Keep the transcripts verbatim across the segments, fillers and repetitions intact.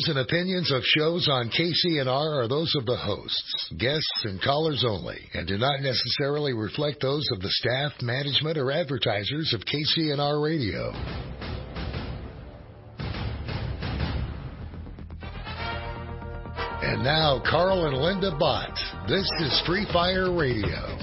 and opinions of shows on K C N R are those of the hosts, guests, and callers only, and do not necessarily reflect those of the staff, management, or advertisers of K C N R Radio. And now, Carl and Linda Bott. This is Free Fire Radio.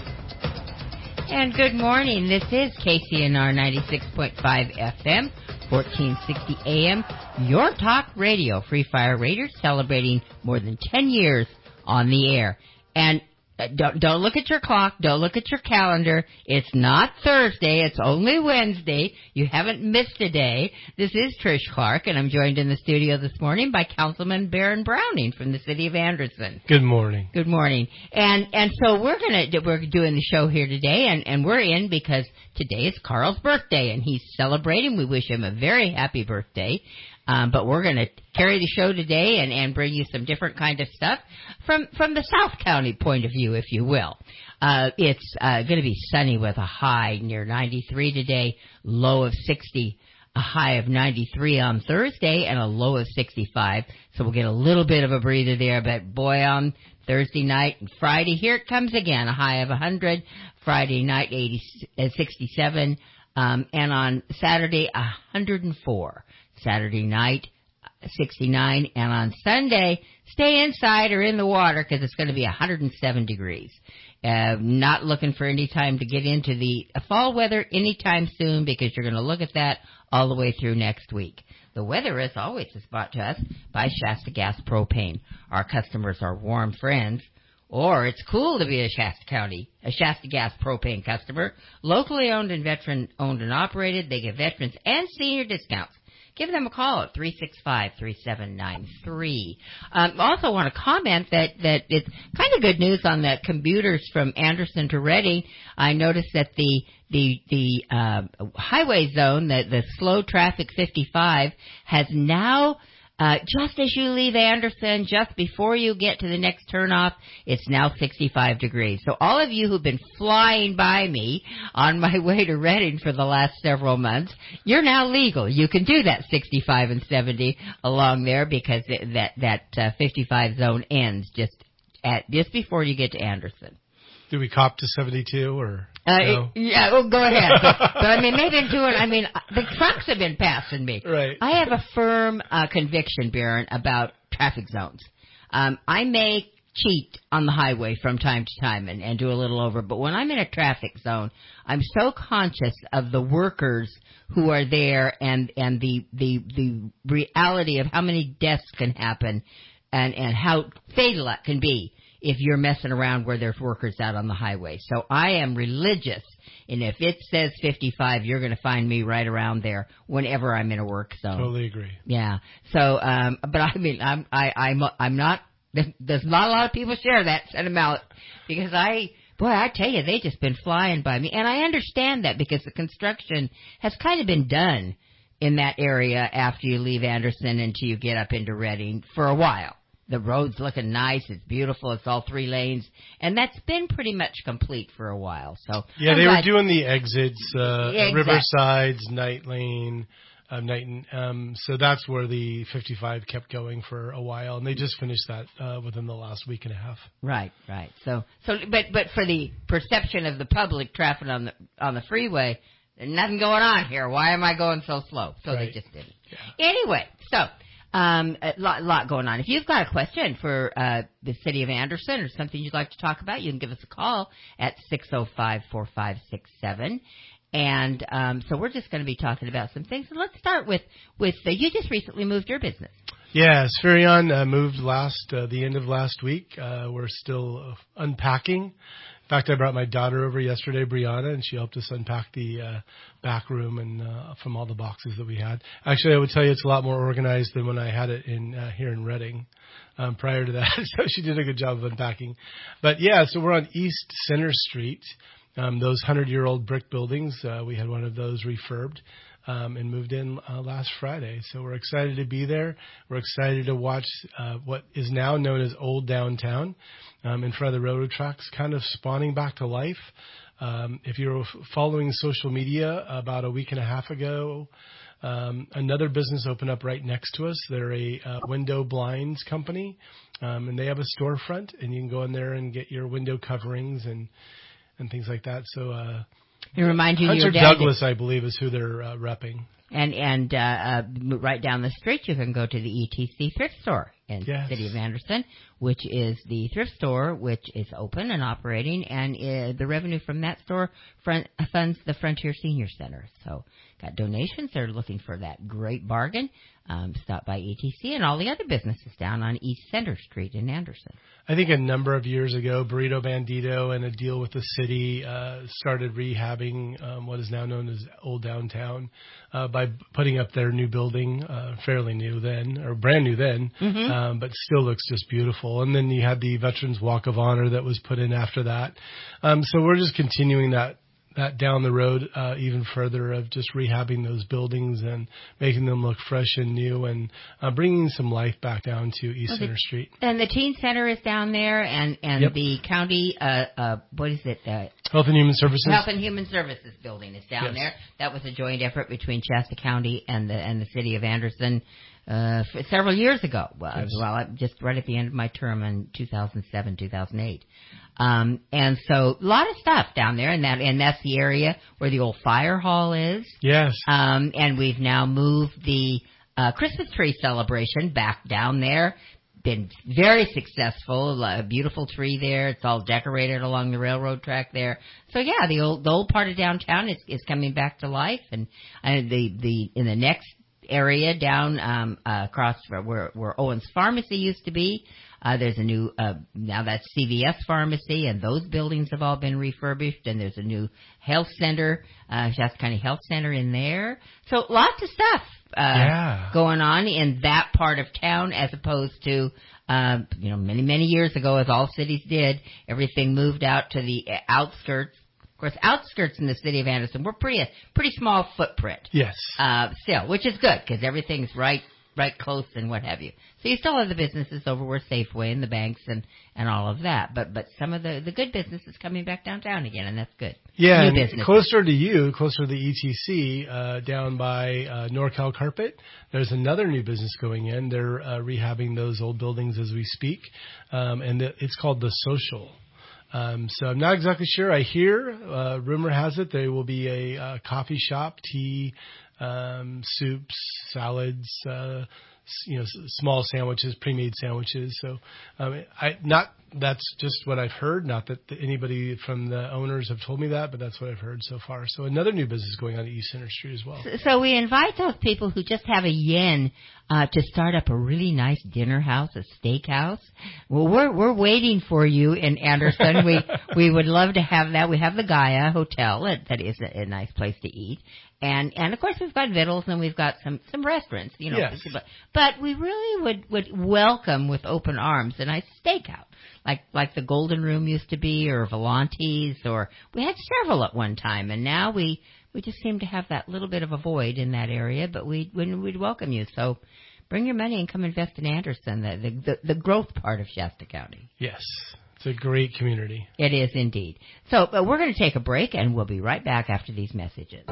And good morning. This is K C N R ninety-six point five F M, fourteen sixty A M, your talk radio, Free Fire Radio, celebrating more than ten years on the air. And uh, don't, don't look at your clock. Don't look at your calendar. It's not Thursday. It's only Wednesday. You haven't missed a day. This is Trish Clark, and I'm joined in the studio this morning by Councilman Baron Browning from the city of Anderson. Good morning. Good morning. And and so we're gonna we're doing the show here today, and, and we're in because today is Carl's birthday, and he's celebrating. We wish him a very happy birthday. Um, but we're going to carry the show today and, and bring you some different kind of stuff from, from the South County point of view, if you will. Uh, it's uh, going to be sunny with a high near ninety-three today, low of sixty, a high of ninety-three on Thursday, and a low of sixty-five. So we'll get a little bit of a breather there, but boy, on Thursday night and Friday, here it comes again, a high of one hundred, Friday night eighty, uh, sixty-seven, um, and on Saturday, one hundred four. Saturday night, sixty-nine, and on Sunday, stay inside or in the water because it's going to be one hundred seven degrees. Uh, not looking for any time to get into the fall weather anytime soon because you're going to look at that all the way through next week. The weather, as always, is brought to us by Shasta Gas Propane. Our customers are warm friends. Or it's cool to be a Shasta County, a Shasta Gas Propane customer. Locally owned and veteran owned and operated. They give veterans and senior discounts. Give them a call at three six five, three seven nine three. Um, also want to comment that, that it's kind of good news on the commuters from Anderson to Reading. I noticed that the the the uh, highway zone, the, the slow traffic fifty-five, has now, uh, just as you leave Anderson, just before you get to the next turnoff, it's now sixty-five degrees. So all of you who've been flying by me on my way to Reading for the last several months, you're now legal. You can do that sixty-five and seventy along there because it, that that uh, fifty-five zone ends just at just before you get to Anderson. Do we cop to seventy-two or? Uh, no? Yeah, well, go ahead. But, but I mean, they've been doing, I mean, the trucks have been passing me. Right. I have a firm uh, conviction, Baron, about traffic zones. Um, I may cheat on the highway from time to time and, and do a little over, but when I'm in a traffic zone, I'm so conscious of the workers who are there and, and the, the, the reality of how many deaths can happen and, and how fatal it can be if you're messing around where there's workers out on the highway. So I am religious, and if it says fifty-five, you're going to find me right around there whenever I'm in a work zone. Totally agree. Yeah. So, um, but I mean, I'm, I, I'm, I'm not, there's not a lot of people share that sentiment because I, boy, I tell you, they just been flying by me. And I understand that because the construction has kind of been done in that area after you leave Anderson until you get up into Reading for a while. The road's looking nice. It's beautiful. It's all three lanes. And that's been pretty much complete for a while. So Yeah, I'm they glad. were doing the exits, uh, Yeah, exactly. Riverside's, Night Lane, uh, Night, um, so that's where the fifty-five kept going for a while. And they just finished that uh, within the last week and a half. Right, right. So, so, but, but for the perception of the public traffic on the, on the freeway, there's nothing going on here. Why am I going so slow? So Right. they just didn't. Yeah. Anyway, so, Um, a lot, lot going on. If you've got a question for uh, the city of Anderson or something you'd like to talk about, you can give us a call at six oh five, four five six seven. And um, so we're just going to be talking about some things. And let's start with, with uh, you just recently moved your business. Yeah, Spherion uh, moved last uh, the end of last week. Uh, we're still unpacking. In fact, I brought my daughter over yesterday, Brianna, and she helped us unpack the uh, back room and uh, from all the boxes that we had. Actually, I would tell you it's a lot more organized than when I had it in uh, here in Reading um, prior to that. So she did a good job of unpacking. But yeah, so we're on East Center Street. Um, those hundred-year-old brick buildings, uh, we had one of those refurbed. Um, and moved in uh, last Friday. So we're excited to be there. We're excited to watch uh, what is now known as Old Downtown um, in front of the railroad tracks, kind of spawning back to life. Um, if you're following social media, about a week and a half ago, Um, another business opened up right next to us. They're a uh, window blinds company, um, and they have a storefront, and you can go in there and get your window coverings and and things like that. So uh, it reminds you of Hunter your dad. Douglas, I believe, is who they're uh, repping. And and uh, uh, right down the street, you can go to the E T C thrift store in Yes. the city of Anderson, which is the thrift store, which is open and operating, and uh, the revenue from that store front, funds the Frontier Senior Center. So got donations. They're looking for that great bargain. Um, stop by E T C and all the other businesses down on East Center Street in Anderson. I think a number of years ago, Burrito Bandito and a deal with the city uh, started rehabbing um, what is now known as Old Downtown uh, by putting up their new building, uh, fairly new then, or brand new then, Mm-hmm. um, but still looks just beautiful. And then you had the Veterans Walk of Honor that was put in after that. Um, so we're just continuing that that down the road uh, even further of just rehabbing those buildings and making them look fresh and new and uh, bringing some life back down to East Well, Center the, Street. And the teen center is down there, and, and Yep. the county, uh, uh, what is it, uh, Health and Human Services. Health and Human Services building is down Yes. there. That was a joint effort between Shasta County and the and the city of Anderson uh, for several years ago. Well, Yes. well, I- just right at the end of my term in two thousand seven, two thousand eight. Um, and so a lot of stuff down there, and that and that's the area where the old fire hall is. Yes. Um, and we've now moved the uh, Christmas tree celebration back down there. Been very successful. A beautiful tree there. It's all decorated along the railroad track there. So yeah, the old the old part of downtown is, is coming back to life, and uh, the the in the next area down um, uh, across where where Owens Pharmacy used to be. Uh, there's a new, uh, now that's C V S Pharmacy, and those buildings have all been refurbished, and there's a new health center, uh, Shasta County Health Center in there. So lots of stuff, uh, Yeah. going on in that part of town as opposed to, um, you know, many, many years ago, as all cities did, everything moved out to the outskirts. Of course, outskirts in the city of Anderson, we're pretty, pretty small footprint. Yes. Uh, still, which is good, because everything's right, right close and what have you. So you still have the businesses over where Safeway and the banks and, and all of that. But but some of the, the good businesses coming back downtown again, and that's good. Yeah, New and businesses. closer to you, closer to the E T C, uh, down by uh, NorCal Carpet, there's another new business going in. They're uh, rehabbing those old buildings as we speak, um, and the, it's called The Social. Um, so I'm not exactly sure. I hear, uh, rumor has it, there will be a uh, coffee shop, tea, um, soups, salads, uh, s- you know, s- small sandwiches, pre-made sandwiches. So, um, I, not, that's just what I've heard. Not that the, anybody from the owners have told me that, but that's what I've heard so far. So another new business going on at East Center Street as well. So we invite those people who just have a yen uh, to start up a really nice dinner house, a steakhouse. Well, we're we're waiting for you in Anderson. we we would love to have that. We have the Gaia Hotel that, that is a, a nice place to eat, and and of course we've got Vittles and we've got some some restaurants. You know, Yes. but, but we really would would welcome with open arms a nice steakhouse. Like like the Golden Room used to be, or Volante's, or we had several at one time, and now we we just seem to have that little bit of a void in that area. But we we'd, we'd welcome you. So bring your money and come invest in Anderson, the the, the, the growth part of Shasta County. Yes. It's a great community. It is indeed. So but we're going to take a break, and we'll be right back after these messages.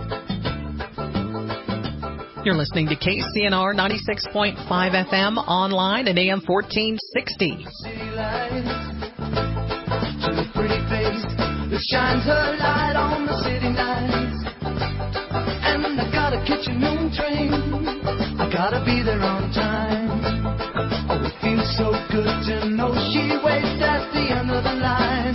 You're listening to K C N R ninety-six point five F M, online at A M fourteen sixty. City lights to a pretty face that shines her light on the city nights. And I gotta catch a noon train, I gotta be there on time. Oh, it feels so good to know she waits at the end of the line.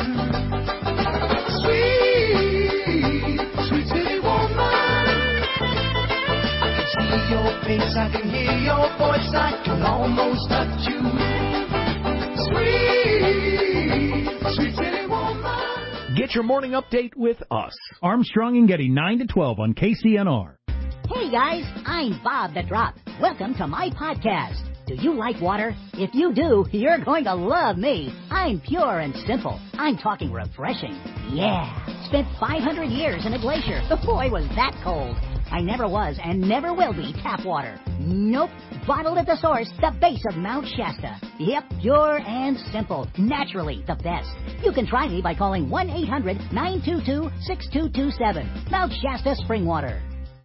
Sweet, sweet city woman, I can see your face, I can hear your voice, I can almost touch you. Sweet, sweet city woman. Get your morning update with us. Armstrong and Getty, nine to twelve on K C N R. Hey guys, I'm Bob the Drop. Welcome to my podcast. Do you like water? If you do, you're going to love me. I'm pure and simple. I'm talking refreshing. Yeah. Spent five hundred years in a glacier. Boy, was that cold. I never was and never will be tap water. Nope. Bottled at the source, the base of Mount Shasta. Yep, pure and simple. Naturally the best. You can try me by calling one eight hundred nine two two six two two seven. Mount Shasta Spring Water.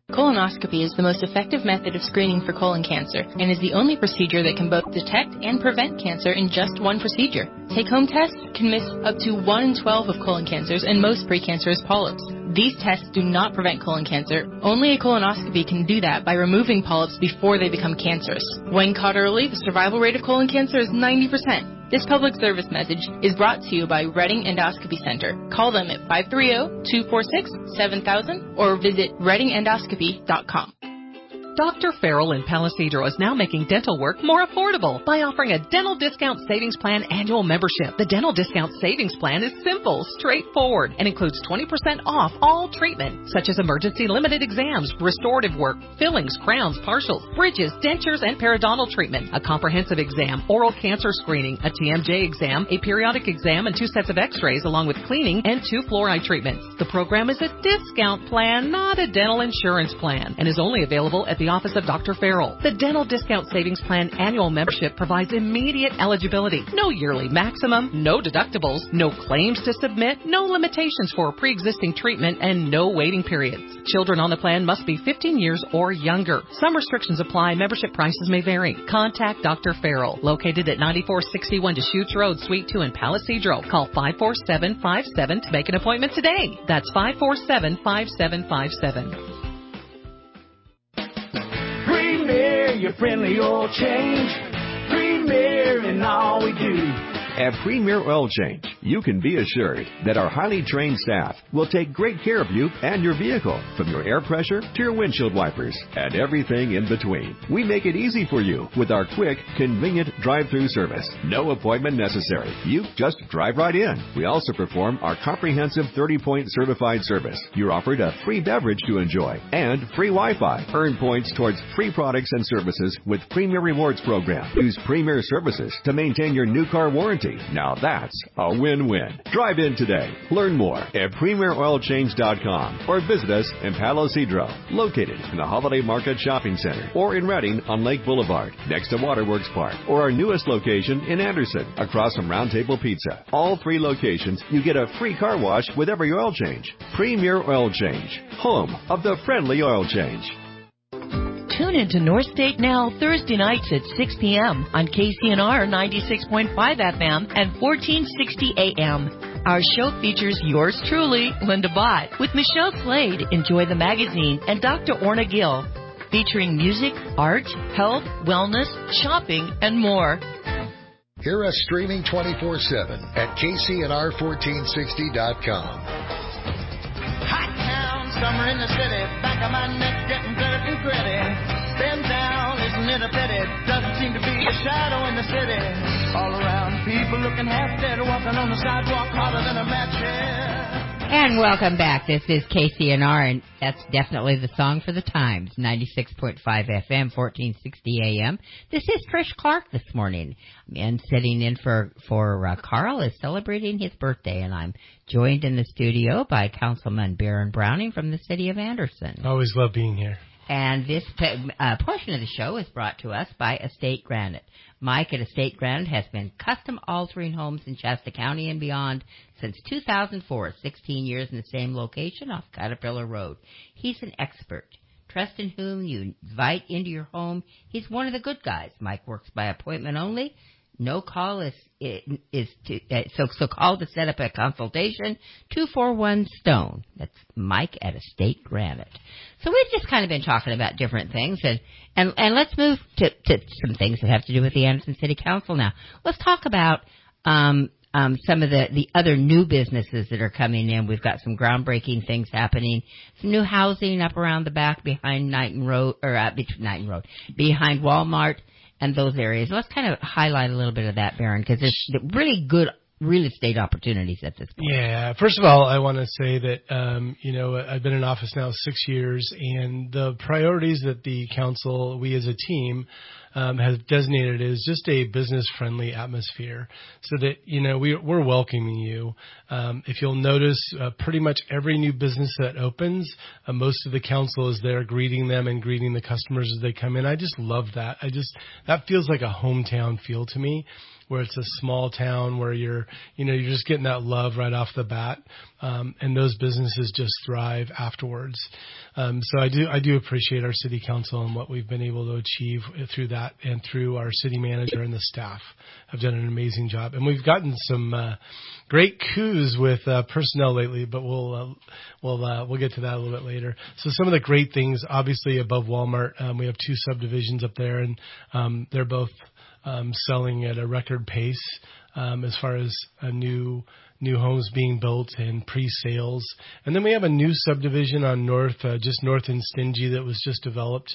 Colonoscopy is the most effective method of screening for colon cancer and is the only procedure that can both detect and prevent cancer in just one procedure. Take-home tests can miss up to one in twelve of colon cancers and most precancerous polyps. These tests do not prevent colon cancer. Only a colonoscopy can do that by removing polyps before they become cancerous. When caught early, the survival rate of colon cancer is ninety percent. This public service message is brought to you by Reading Endoscopy Center. Call them at five three zero, two four six, seven thousand or visit reading endoscopy dot com. Doctor Farrell in Palo Cedro is now making dental work more affordable by offering a Dental Discount Savings Plan annual membership. The Dental Discount Savings Plan is simple, straightforward, and includes twenty percent off all treatment, such as emergency limited exams, restorative work, fillings, crowns, partials, bridges, dentures, and periodontal treatment, a comprehensive exam, oral cancer screening, a T M J exam, a periodic exam, and two sets of x-rays, along with cleaning and two fluoride treatments. The program is a discount plan, not a dental insurance plan, and is only available at the office of Doctor Farrell. The Dental Discount Savings Plan annual membership provides immediate eligibility. No yearly maximum, no deductibles, no claims to submit, no limitations for pre-existing treatment, and no waiting periods. Children on the plan must be fifteen years or younger. Some restrictions apply. Membership prices may vary. Contact Doctor Farrell, located at ninety-four sixty-one Deschutes Road, Suite two in Palo Cedro. Call five four seven five seven to make an appointment today. That's five four seven five seven five seven. Premier, your friendly oil change. Premier in all we do. At Premier Oil Change, you can be assured that our highly trained staff will take great care of you and your vehicle, from your air pressure to your windshield wipers and everything in between. We make it easy for you with our quick, convenient drive-through service. No appointment necessary. You just drive right in. We also perform our comprehensive thirty-point certified service. You're offered a free beverage to enjoy and free Wi-Fi. Earn points towards free products and services with Premier Rewards program. Use Premier services to maintain your new car warranty. Now that's a win-win. Drive in today. Learn more at premier oil change dot com or visit us in Palo Cedro, located in the Holiday Market Shopping Center, or in Reading on Lake Boulevard, next to Waterworks Park, or our newest location in Anderson, across from Round Table Pizza. All three locations, you get a free car wash with every oil change. Premier Oil Change, home of the friendly oil change. Tune into North State Now Thursday nights at six p.m. on K C N R ninety-six point five F M and fourteen sixty A M. Our show features yours truly, Linda Bott, with Michelle Slade, Enjoy the Magazine, and Doctor Orna Gill, featuring music, art, health, wellness, shopping, and more. Hear us streaming twenty-four seven at K C N R fourteen sixty dot com. Hot town, summer in the city, back of my neck getting dirt and gritty. Bend down, isn't it a pity? Doesn't seem to be a shadow in the city. All around, people looking half dead, walking on the sidewalk harder than a match head. And welcome back. This is K C N R, and that's definitely the song for the times, ninety-six point five F M, fourteen sixty A M. This is Trish Clark this morning. And sitting in for, for uh, Carl is celebrating his birthday, and I'm joined in the studio by Councilman Baron Browning from the city of Anderson. Always love being here. And this uh, portion of the show is brought to us by Estate Granite. Mike at Estate Granite has been custom altering homes in Shasta County and beyond since two thousand four, sixteen years in the same location off Caterpillar Road. He's an expert. Trust in whom you invite into your home. He's one of the good guys. Mike works by appointment only. No call is is to, uh, so so call to set up a consultation. Two four one Stone. That's Mike at Estate Granite. So we've just kind of been talking about different things, and and and let's move to to some things that have to do with the Anderson City Council now. Let's talk about um um some of the the other new businesses that are coming in. We've got some groundbreaking things happening. Some new housing up around the back behind Knighton Road or uh, between Knighton Road behind Walmart. And those areas. Let's kind of highlight a little bit of that, Baron, because there's really good real estate opportunities at this point. Yeah. First of all, I want to say that, um, you know, I've been in office now six years, and the priorities that the council, we as a team, um, has designated it as just a business-friendly atmosphere, so that, you know, we, we're welcoming you. Um, if you'll notice, uh, pretty much every new business that opens, uh, most of the council is there greeting them and greeting the customers as they come in. I just love that. I just, that feels like a hometown feel to me, where it's a small town where you're, you know, you're just getting that love right off the bat. Um, and those businesses just thrive afterwards. Um, so I do, I do appreciate our city council and what we've been able to achieve through that, and through our city manager and the staff have done an amazing job. And we've gotten some, uh, great coups with, uh, personnel lately, but we'll, uh, we'll, uh, we'll get to that a little bit later. So some of the great things, obviously above Walmart, um, we have two subdivisions up there, and, um, they're both, Um, selling at a record pace um, as far as a new new homes being built and pre-sales. And then we have a new subdivision on north, uh, just north in Stingy, that was just developed.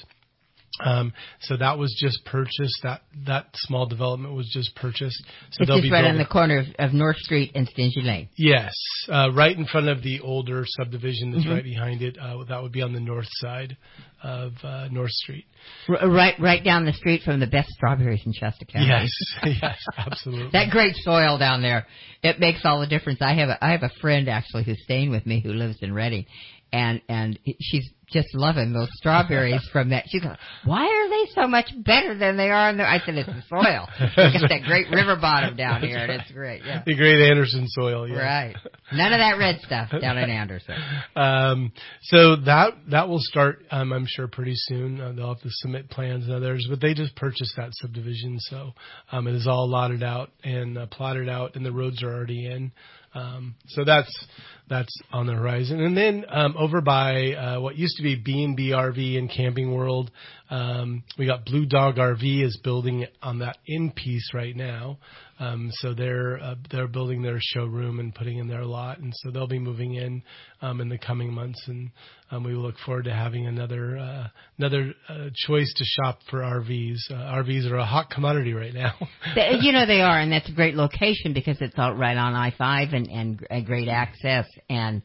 Um, so that was just purchased. That that small development was just purchased. So it's they'll just be right building. on the corner of, of North Street and Stingy Lane. Yes, uh, right in front of the older subdivision that's Mm-hmm. right behind it. Uh, that would be on the north side of uh, North Street. R- right, right down the street from the best strawberries in Shasta County. Yes, yes, absolutely. That great soil down there, it makes all the difference. I have a, I have a friend actually who's staying with me who lives in Redding, and and she's just loving those strawberries from that. She goes, "Why are they so much better than they are in the?" I said, "It's the soil. We got that great river bottom down here, and it's great." Yeah, the great Anderson soil. Yeah. Right. None of that red stuff down in Anderson. Um, so that that will start, um, I'm sure, pretty soon. Uh, they'll have to submit plans and others, but they just purchased that subdivision, so um, it is all lotted out and uh, plotted out, and the roads are already in. Um, so that's that's on the horizon. And then um, over by uh, what used to be B and B R V and Camping World, um, we got Blue Dog R V is building on that in piece right now. Um, so they're uh, they're building their showroom and putting in their lot, and so they'll be moving in um, in the coming months, and um, we will look forward to having another uh, another uh, choice to shop for R Vs. Uh, R Vs are a hot commodity right now. They, you know they are, and that's a great location because it's out right on I five and and a great access, and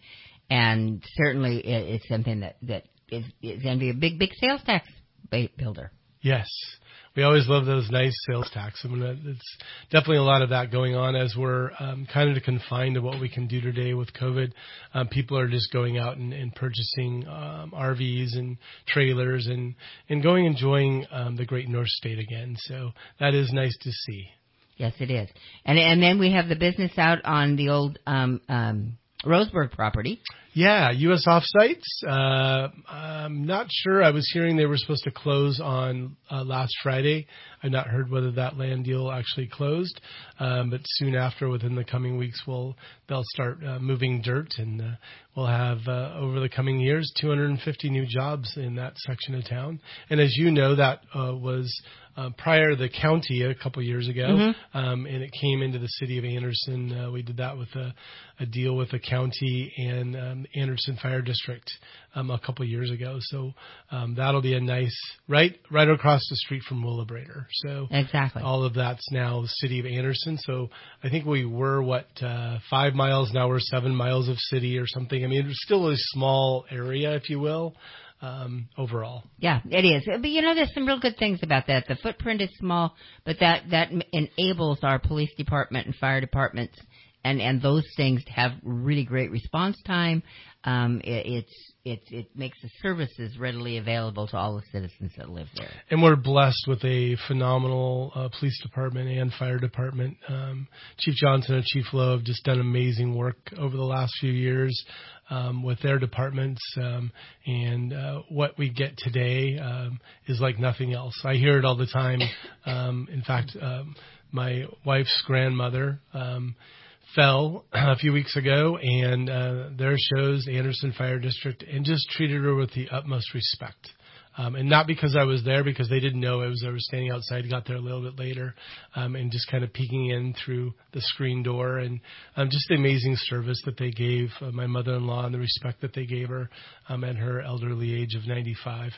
and certainly it, it's something that that is, is going to be a big big sales tax builder. Yes. We always love those nice sales tax. I mean, it's definitely a lot of that going on as we're um, kind of confined to what we can do today with COVID. Um, people are just going out and, and purchasing um, R Vs and trailers and, and going enjoying um, the great North State again. So that is nice to see. Yes, it is. And and then we have the business out on the old um, um, Roseburg property. Yeah, U S Offsites. Uh, I'm not sure. I was hearing they were supposed to close on uh, last Friday. I've not heard whether that land deal actually closed, um, but soon after, within the coming weeks, we'll they'll start uh, moving dirt, and uh, we'll have uh, over the coming years two hundred fifty new jobs in that section of town. And as you know, that uh, was uh, prior to the county a couple years ago, Mm-hmm. um, and it came into the city of Anderson. Uh, we did that with a, a deal with the county and um, Anderson Fire District um, a couple years ago. So um, that'll be a nice right right across the street from Willabrator. So exactly all of that's now the city of Anderson. So I think we were what uh, five miles now. We're seven miles of city or something. I mean, it's still a small area, if you will. Um, overall. Yeah, it is. But you know, there's some real good things about that. The footprint is small, but that, that enables our police department and fire departments and, and those things to have really great response time. Um, it, it's, it, it makes the services readily available to all the citizens that live there. And we're blessed with a phenomenal uh, police department and fire department. Um, Chief Johnson and Chief Lowe have just done amazing work over the last few years. Um, with their departments, um, and uh, what we get today um, is like nothing else. I hear it all the time. Um, in fact, um, my wife's grandmother um, fell a few weeks ago, and uh, there shows the Anderson Fire District, and just treated her with the utmost respect. Um, and not because I was there, because they didn't know it was. I was standing outside, got there a little bit later, um, and just kind of peeking in through the screen door, and um, just the amazing service that they gave uh, my mother-in-law and the respect that they gave her um, at her elderly age of ninety-five.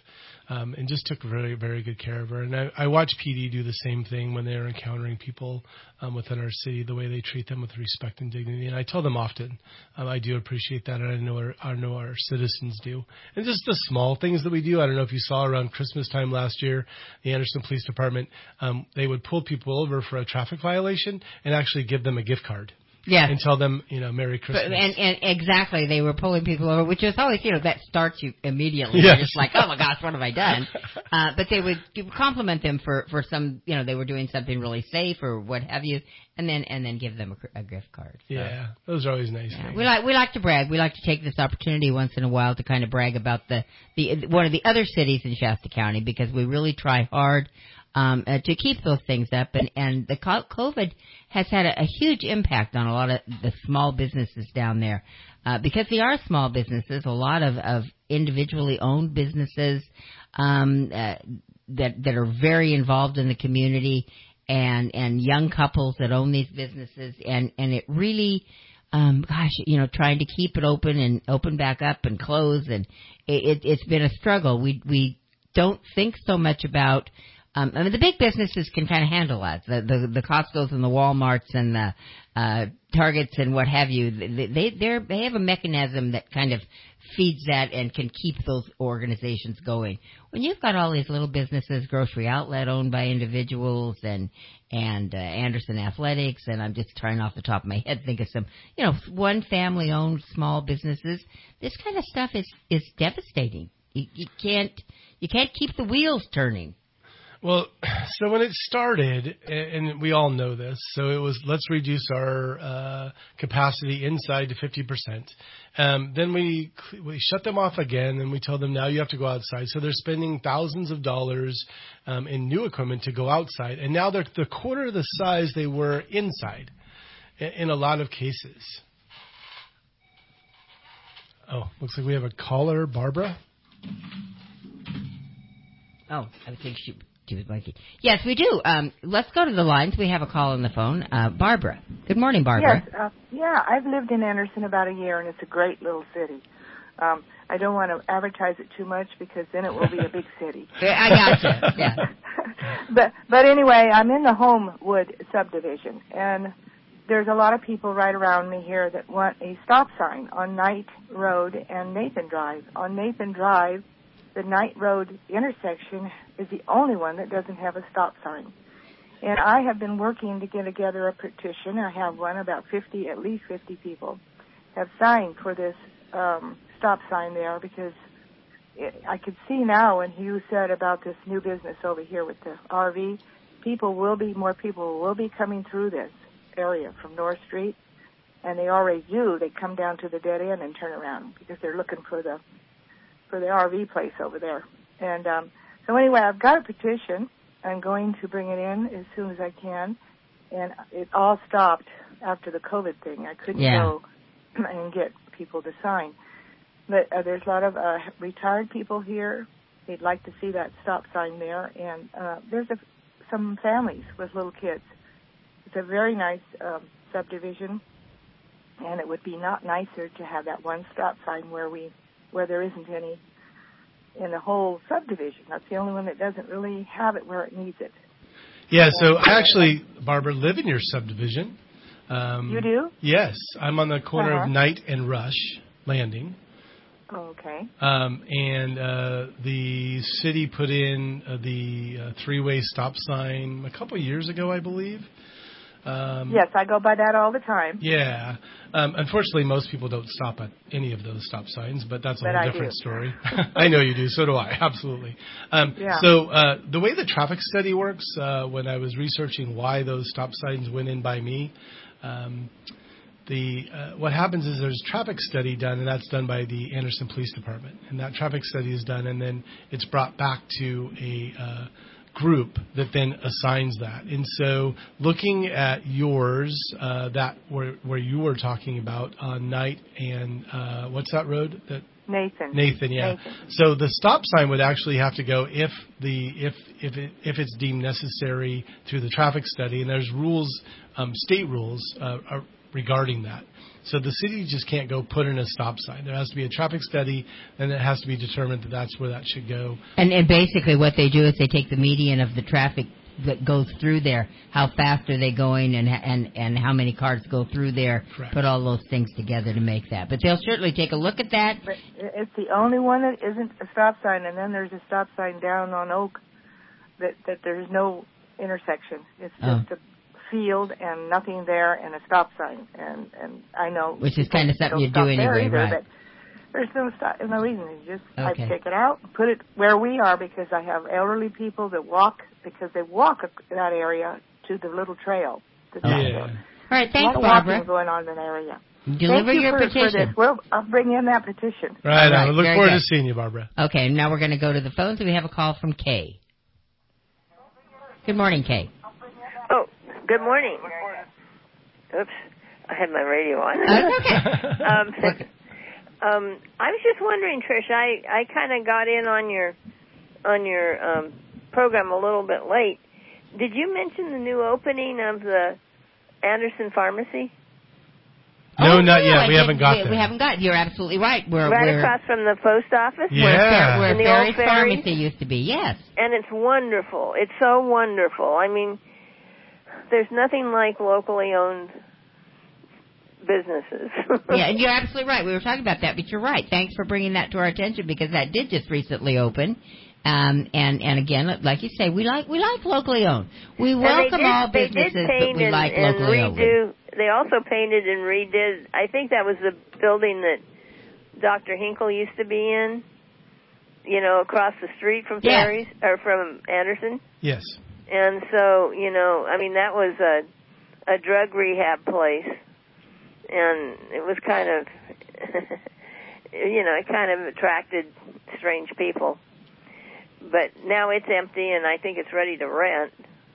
um, and just took very, very good care of her. And I, I watch P D do the same thing when they're encountering people um, within our city, the way they treat them with respect and dignity. And I tell them often, um, I do appreciate that, and I know our, I know our citizens do. And just the small things that we do. I don't know if you saw around Christmas time last year, the Anderson Police Department, um, they would pull people over for a traffic violation and actually give them a gift card. Yeah. And tell them, you know, Merry Christmas. But, and, and exactly, they were pulling people over, which is always, you know, that starts you immediately. Yes. You're just like, oh my gosh, what have I done? Uh, but they would compliment them for, for some, you know, they were doing something really safe or what have you, and then and then give them a, a gift card. So, yeah, those are always nice. Yeah, we like we like to brag. We like to take this opportunity once in a while to kind of brag about the, the one of the other cities in Shasta County, because we really try hard um, uh, to keep those things up, and and the COVID has had a, a huge impact on a lot of the small businesses down there, uh, because they are small businesses. A lot of, of individually owned businesses um, uh, that that are very involved in the community, and and young couples that own these businesses, and and it really. Um, gosh, you know, trying to keep it open and open back up and close, and it, it, it's been a struggle. We we don't think so much about. Um, I mean, the big businesses can kind of handle that. The the, the Costco's and the WalMarts and the uh, Targets and what have you. They they they're, they have a mechanism that kind of feeds that and can keep those organizations going. When you've got all these little businesses, Grocery Outlet owned by individuals, and and uh, Anderson Athletics, and I'm just trying off the top of my head think of some, you know, one family owned small businesses. This kind of stuff is is devastating. You, you can't you can't keep the wheels turning. Well, so when it started, and we all know this, so it was, let's reduce our uh, capacity inside to fifty percent. Um, then we we shut them off again, and we told them, now you have to go outside. So they're spending thousands of dollars um, in new equipment to go outside, and now they're the quarter of the size they were inside in a lot of cases. Oh, looks like we have a caller, Barbara. Oh, I think she... Yes, we do. Um, let's go to the lines. We have a call on the phone. Uh, Barbara. Good morning, Barbara. Yes. Uh, yeah, I've lived in Anderson about a year, and it's a great little city. Um, I don't want to advertise it too much because then it will be a big city. I gotcha. Yeah. but but anyway, I'm in the Homewood subdivision, and there's a lot of people right around me here that want a stop sign on Knight Road and Nathan Drive. On Nathan Drive, the Knight Road intersection is the only one that doesn't have a stop sign. And I have been working to get together a petition. I have one, about fifty, at least fifty people have signed for this um, stop sign there, because it, I could see now when you said about this new business over here with the R V, people will be, more people will be coming through this area from North Street, and they already do. They come down to the dead end and turn around because they're looking for the for the R V place over there. And um, so anyway, I've got a petition. I'm going to bring it in as soon as I can. And it all stopped after the COVID thing. I couldn't yeah. go and get people to sign. But uh, there's a lot of uh, retired people here. They'd like to see that stop sign there. And uh, there's a, some families with little kids. It's a very nice um, subdivision. And it would be not nicer to have that one stop sign where we where there isn't any in the whole subdivision. That's the only one that doesn't really have it where it needs it. Yeah, so I actually, Barbara, live in your subdivision. Um, you do? Yes. I'm on the corner uh-huh. of Knight and Rush Landing. Oh, okay. Um, and uh, the city put in uh, the uh, three-way stop sign a couple of years ago, I believe. Um, yes, I go by that all the time. Yeah. Um, unfortunately, most people don't stop at any of those stop signs, but that's a but whole I different do. story. I know you do. So do I. Absolutely. Um, yeah. So uh, the way the traffic study works, uh, when I was researching why those stop signs went in by me, um, the uh, what happens is there's a traffic study done, and that's done by the Anderson Police Department. And that traffic study is done, and then it's brought back to a uh, group that then assigns that. And so looking at yours, uh, that where, where you were talking about on Knight and uh, what's that road? That Nathan. Nathan, yeah. Nathan. So the stop sign would actually have to go if the if if it, if it's deemed necessary through the traffic study, and there's rules, um, state rules uh, are regarding that. So the city just can't go put in a stop sign. There has to be a traffic study, and it has to be determined that that's where that should go. And, and basically what they do is they take the median of the traffic that goes through there, how fast are they going, and and and how many cars go through there. Correct. Put all those things together to make that. But they'll certainly take a look at that. But it's the only one that isn't a stop sign, and then there's a stop sign down on Oak that that there's no intersection. It's just Oh. a field and nothing there and a stop sign. And and I know Which is kind of something don't you stop do there anyway, either, right? But there's no stop, no reason. You just Okay. I take it out, put it where we are, because I have elderly people that walk because they walk that area to the little trail. that's out there. All right, A thanks, lot of Barbara. walking going on in that area. Deliver Thank you your for, petition. For this. Well, I'll bring in that petition. Right, All right, I look very forward good. to seeing you, Barbara. Okay, now we're going to go to the phones, and we have a call from Kay. Good morning, Kay. Oh, good morning. Oops, I had my radio on. okay. um, um, I was just wondering, Trish. I, I kind of got in on your on your um, program a little bit late. Did you mention the new opening of the Anderson Pharmacy? No, oh, not no, yet. I We haven't didn't- got we, there. we haven't got. You're absolutely right. We're Right we're, across from the post office? Yeah. Where, where In the Ferry's old ferry? Pharmacy used to be, yes. And it's wonderful. It's so wonderful. I mean, there's nothing like locally owned businesses. Yeah, and you're absolutely right. We were talking about that, but you're right. Thanks for bringing that to our attention, because that did just recently open. Um, and, and again, like you say, we like we like locally owned. We And welcome they did, all they businesses, did but paint we and, like and locally owned. redo. They also painted and redid. I think that was the building that Doctor Hinkle used to be in. You know, across the street from Yes. Ferry's or from Anderson. Yes. And so, you know, I mean, that was a a drug rehab place, and it was kind of, you know, it kind of attracted strange people. But now it's empty, and I think it's ready to rent.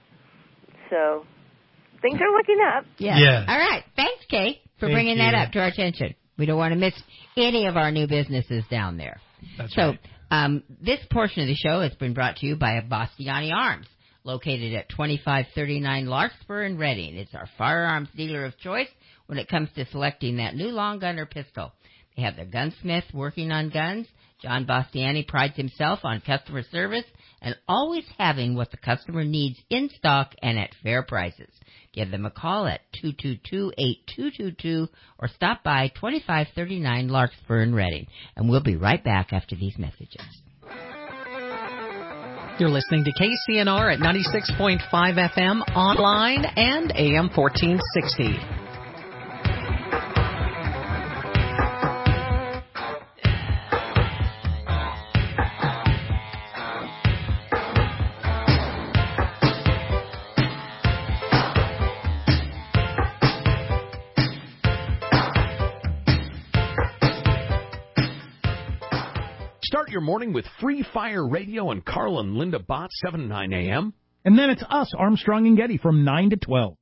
So things are looking up. Yeah. Yeah. All right. Thanks, Kay, for Thank bringing that you. up to our attention. We don't want to miss any of our new businesses down there. That's so, right. um, this portion of the show has been brought to you by Bastiani Arms, located at twenty-five thirty-nine Larkspur in Reading. It's our firearms dealer of choice when it comes to selecting that new long gun or pistol. They have their gunsmith working on guns. John Bastiani prides himself on customer service and always having what the customer needs in stock and at fair prices. Give them a call at two two two, eight two two two or stop by twenty-five thirty-nine Larkspur in Reading. And we'll be right back after these messages. You're listening to K C N R at ninety-six point five F M, online and A M fourteen sixty. Start your morning with Free Fire Radio and Carl and Linda Bott, seven to nine a.m. And then it's us, Armstrong and Getty, from nine to twelve.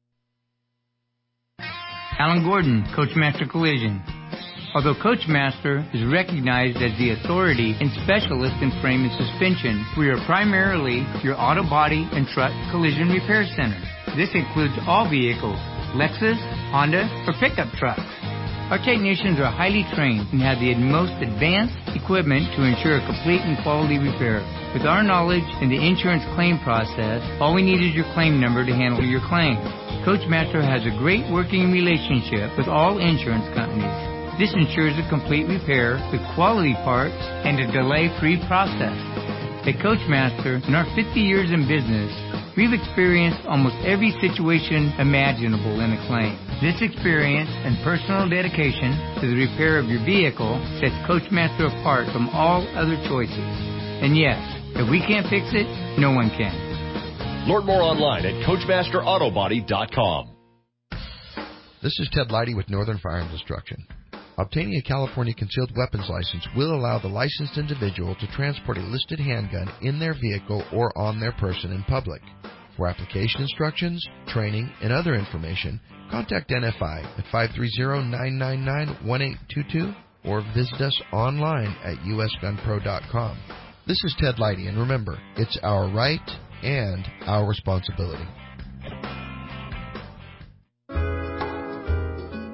Alan Gordon, Coachmaster Collision. Although Coachmaster is recognized as the authority and specialist in frame and suspension, we are primarily your auto body and truck collision repair center. This includes all vehicles, Lexus, Honda, or pickup trucks. Our technicians are highly trained and have the most advanced equipment to ensure a complete and quality repair. With our knowledge in the insurance claim process, all we need is your claim number to handle your claim. Coachmaster has a great working relationship with all insurance companies. This ensures a complete repair with quality parts and a delay-free process. At Coachmaster, in our fifty years in business, we've experienced almost every situation imaginable in a claim. This experience and personal dedication to the repair of your vehicle sets Coachmaster apart from all other choices. And yes, if we can't fix it, no one can. Learn more online at Coachmaster Auto Body dot com. This is Ted Leidy with Northern Firearms Instruction. Obtaining a California concealed weapons license will allow the licensed individual to transport a listed handgun in their vehicle or on their person in public. For application instructions, training, and other information, contact N F I at five three zero, nine nine nine, one eight two two or visit us online at U S gun pro dot com. This is Ted Leidy, and remember, it's our right and our responsibility.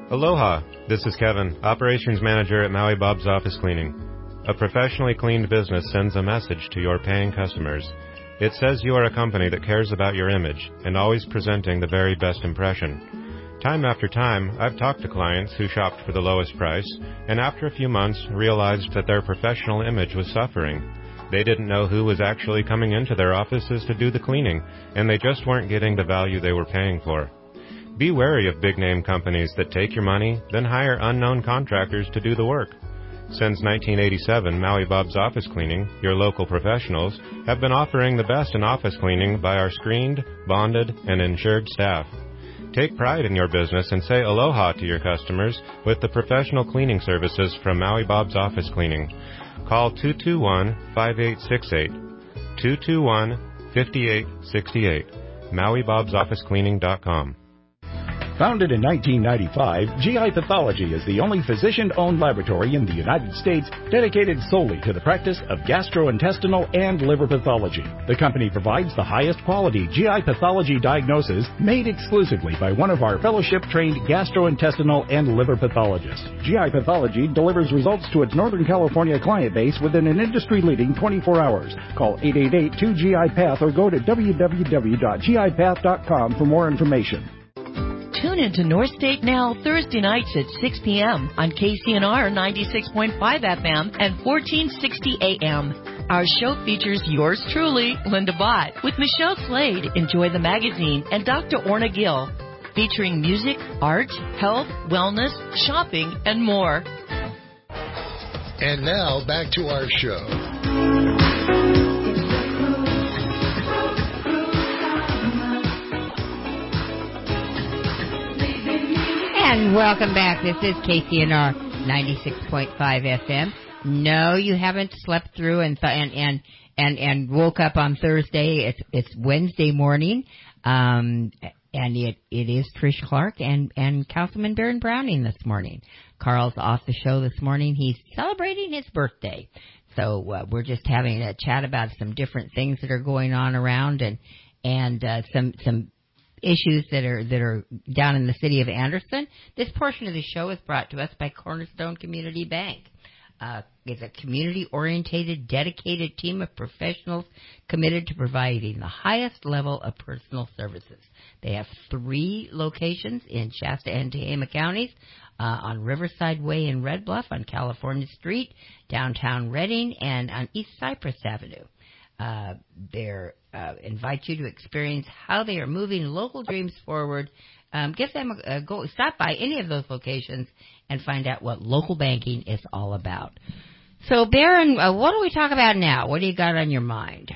Aloha, this is Kevin, Operations Manager at Maui Bob's Office Cleaning. A professionally cleaned business sends a message to your paying customers. It says you are a company that cares about your image and always presenting the very best impression. Time after time, I've talked to clients who shopped for the lowest price and after a few months realized that their professional image was suffering. They didn't know who was actually coming into their offices to do the cleaning, and they just weren't getting the value they were paying for. Be wary of big-name companies that take your money, then hire unknown contractors to do the work. Since nineteen eighty-seven, Maui Bob's Office Cleaning, your local professionals, have been offering the best in office cleaning by our screened, bonded, and insured staff. Take pride in your business and say aloha to your customers with the professional cleaning services from Maui Bob's Office Cleaning. Call two two one, five eight six eight, two two one, five eight six eight, Maui Bob's Office Cleaning dot com. Founded in nineteen ninety-five, G I Pathology is the only physician-owned laboratory in the United States dedicated solely to the practice of gastrointestinal and liver pathology. The company provides the highest quality G I pathology diagnosis made exclusively by one of our fellowship-trained gastrointestinal and liver pathologists. G I Pathology delivers results to its Northern California client base within an industry-leading twenty-four hours. Call eight eight eight, two G I Path or go to w w w dot g i path dot com for more information. Tune into North State Now Thursday nights at six p.m. on K C N R ninety-six point five F M and fourteen sixty A M. Our show features yours truly, Linda Bott, with Michelle Slade, Enjoy the Magazine, and Doctor Orna Gill, featuring music, art, health, wellness, shopping, and more. And now, back to our show. And welcome back. This is K C N R ninety-six point five F M. No, you haven't slept through and th- and, and and and woke up on Thursday. It's it's Wednesday morning, um, and it it is Trish Clark and and Councilman Barron Browning this morning. Carl's off the show this morning. He's celebrating his birthday, so uh, we're just having a chat about some different things that are going on around and and uh, some some. issues that are that are down in the city of Anderson. This portion of the show is brought to us by Cornerstone Community Bank. Uh, it's a community-oriented, dedicated team of professionals committed to providing the highest level of personal services. They have three locations in Shasta and Tehama counties, uh, on Riverside Way in Red Bluff, on California Street, downtown Redding, and on East Cypress Avenue. Uh, they uh, invite you to experience how they are moving local dreams forward. Um, give them a, a go. Stop by any of those locations and find out what local banking is all about. So, Barron, uh, what do we talk about now? What do you got on your mind?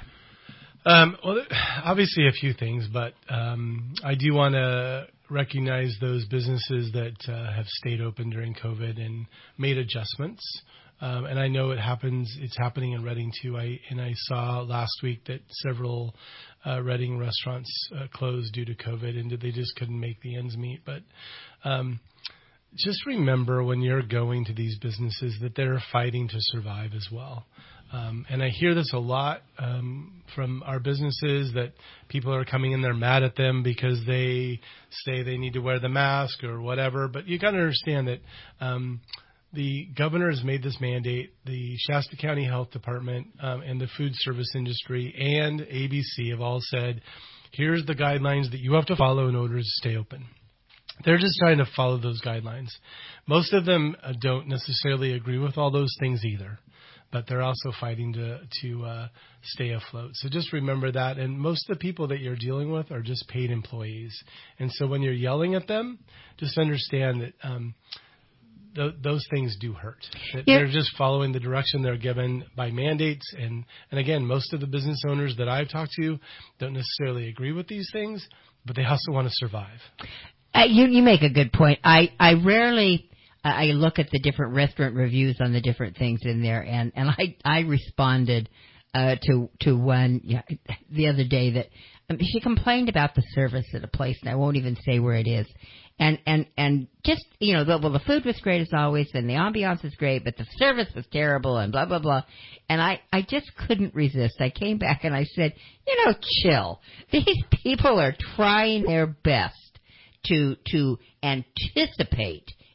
Um, well, obviously a few things, but um, I do want to recognize those businesses that uh, have stayed open during COVID and made adjustments. Um, and I know it happens. It's happening in Redding too. I and I saw last week that several uh, Redding restaurants uh, closed due to COVID, and they just couldn't make the ends meet. But um, just remember when you're going to these businesses that they're fighting to survive as well. Um, and I hear this a lot um, from our businesses that people are coming in there mad at them because they say they need to wear the mask or whatever. But you got to understand that. Um, The governor has made this mandate. The Shasta County Health Department um, and the food service industry and A B C have all said, here's the guidelines that you have to follow in order to stay open. They're just trying to follow those guidelines. Most of them uh, don't necessarily agree with all those things either, but they're also fighting to, to uh, stay afloat. So just remember that. And most of the people that you're dealing with are just paid employees. And so when you're yelling at them, just understand that um, – Th- those things do hurt. That Yeah. They're just following the direction they're given by mandates. And, and again, most of the business owners that I've talked to don't necessarily agree with these things, but they also want to survive. Uh, you, you make a good point. I, I rarely, uh, I look at the different restaurant reviews on the different things in there, and, and I, I responded uh, to, to one yeah, the other day that um, she complained about the service at a place, and I won't even say where it is. And, and, and just, you know, the, well, the food was great as always, and the ambiance is great, but the service was terrible, and blah, blah, blah. And I, I just couldn't resist. I came back and I said, you know, chill. These people are trying their best to, to anticipate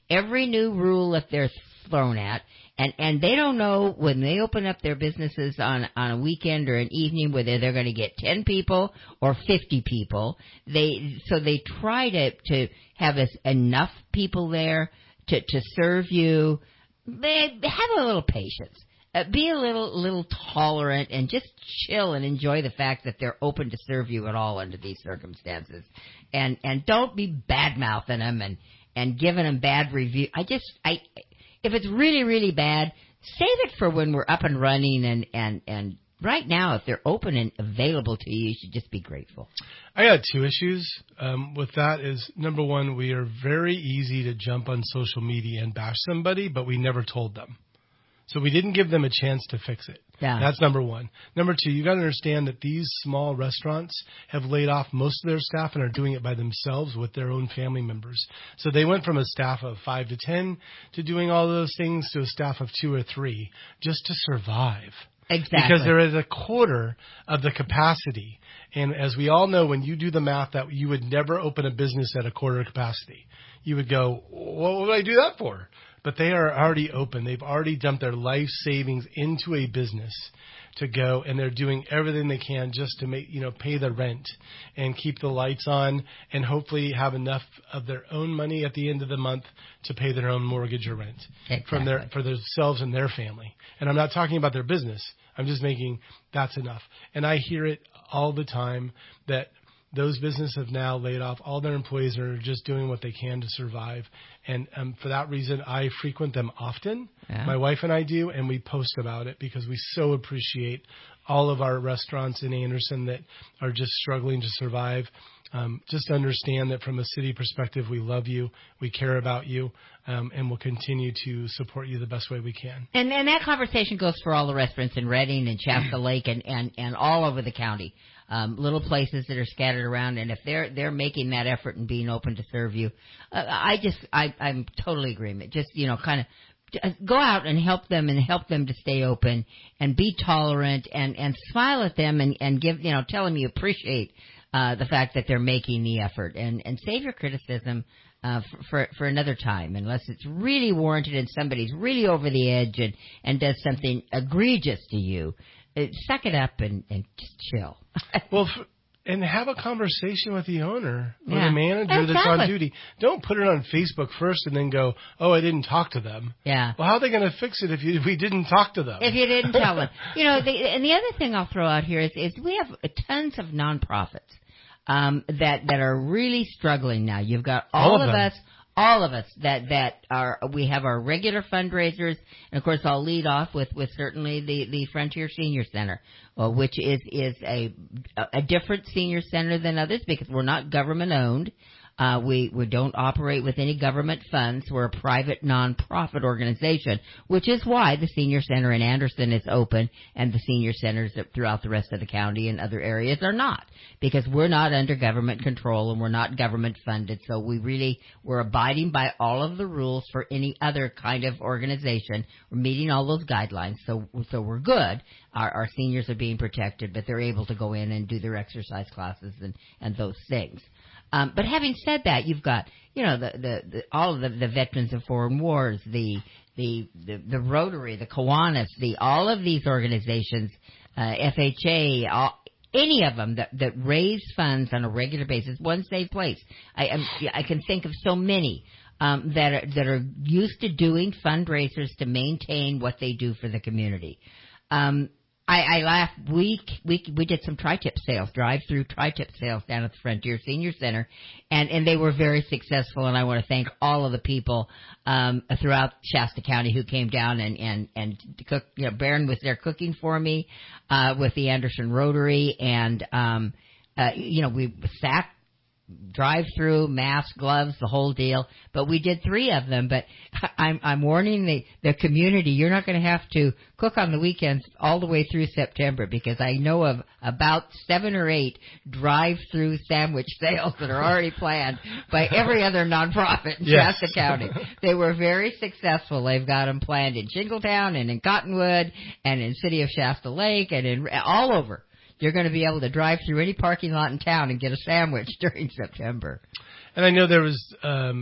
every new rule that they're thrown at. And, and they don't know when they open up their businesses on, on a weekend or an evening whether they're going to get ten people or fifty people. They, so they try to, to have as enough people there to, to serve you. They have a little patience. Uh, be a little, little tolerant and just chill and enjoy the fact that they're open to serve you at all under these circumstances. And, and don't be bad-mouthing them and, and giving them bad review. I just, I, If it's really, really bad, save it for when we're up and running. And, and, and right now, if they're open and available to you, you should just be grateful. I got two issues um, with that. Is number one, we are very easy to jump on social media and bash somebody, but we never told them. So we didn't give them a chance to fix it. Yeah. That's number one. Number two, you got to understand that these small restaurants have laid off most of their staff and are doing it by themselves with their own family members. So they went from a staff of five to ten to doing all those things to a staff of two or three just to survive. Exactly. Because there is a quarter of the capacity. And as we all know, when you do the math, that you would never open a business at a quarter capacity. You would go, what would I do that for? But they are already open. They've already dumped their life savings into a business to go, and they're doing everything they can just to make, you know, pay the rent and keep the lights on and hopefully have enough of their own money at the end of the month to pay their own mortgage or rent exactly. from their, for themselves and their family. And I'm not talking about their business. I'm just making that's enough. And I hear it all the time that those businesses have now laid off all their employees and are just doing what they can to survive. And um, for that reason, I frequent them often. Yeah. My wife and I do, and we post about it because we so appreciate all of our restaurants in Anderson that are just struggling to survive. Um, just understand that from a city perspective, we love you, we care about you, um, and we'll continue to support you the best way we can. And, and that conversation goes for all the restaurants in Redding and Shasta Lake and, and, and all over the county. Um, little places that are scattered around, and if they're they're making that effort and being open to serve you, uh, I just I I'm totally agreement. Just you know, kind of go out and help them and help them to stay open and be tolerant and and smile at them and and give you know tell them you appreciate uh, the fact that they're making the effort and and save your criticism uh, for, for for another time unless it's really warranted and somebody's really over the edge and and does something egregious to you. It, suck it up and, and just chill. Well, f- and have a conversation with the owner or Yeah. the manager Exactly. that's on duty. Don't put it on Facebook first and then go, oh, I didn't talk to them. Yeah. Well, how are they going to fix it if, you, if we didn't talk to them? If you didn't tell them. You know, the, and the other thing I'll throw out here is, is we have tons of nonprofits um, that, that are really struggling now. You've got all, All of of them. us. All of us that, that are, we have our regular fundraisers, and of course I'll lead off with, with certainly the, the Frontier Senior Center, uh, which is, is a, a different senior center than others because we're not government owned. Uh, we, we don't operate with any government funds. We're a private nonprofit organization, which is why the Senior Center in Anderson is open and the senior centers throughout the rest of the county and other areas are not, because we're not under government control and we're not government funded. So we really, we're abiding by all of the rules for any other kind of organization. We're meeting all those guidelines. So, so we're good. Our, our seniors are being protected, but they're able to go in and do their exercise classes and, and those things. Um, but having said that, you've got, you know, the, the, the all of the, the veterans of foreign wars, the, the, the, the Rotary, the Kiwanis, the, all of these organizations, uh, F H A, all, any of them that, that raise funds on a regular basis, One Safe Place. I, I'm, I can think of so many, um, that are, that are used to doing fundraisers to maintain what they do for the community. Um, I, I laugh. We, we, we did some tri-tip sales, drive-through tri-tip sales down at the Frontier Senior Center, and, and they were very successful, and I want to thank all of the people, um, throughout Shasta County who came down and, and, and cook, you know, Baron was there cooking for me, uh, with the Anderson Rotary, and, um, uh, you know, we sat, drive-through, mask, gloves, the whole deal. But we did three of them. But I'm, I'm warning the, the community, you're not going to have to cook on the weekends all the way through September, because I know of about seven or eight drive-through sandwich sales that are already planned by every other nonprofit in Yes. Shasta County. They were very successful. They've got them planned in Shingletown and in Cottonwood and in City of Shasta Lake and in all over. You're going to be able to drive through any parking lot in town and get a sandwich during September. And I know there was um,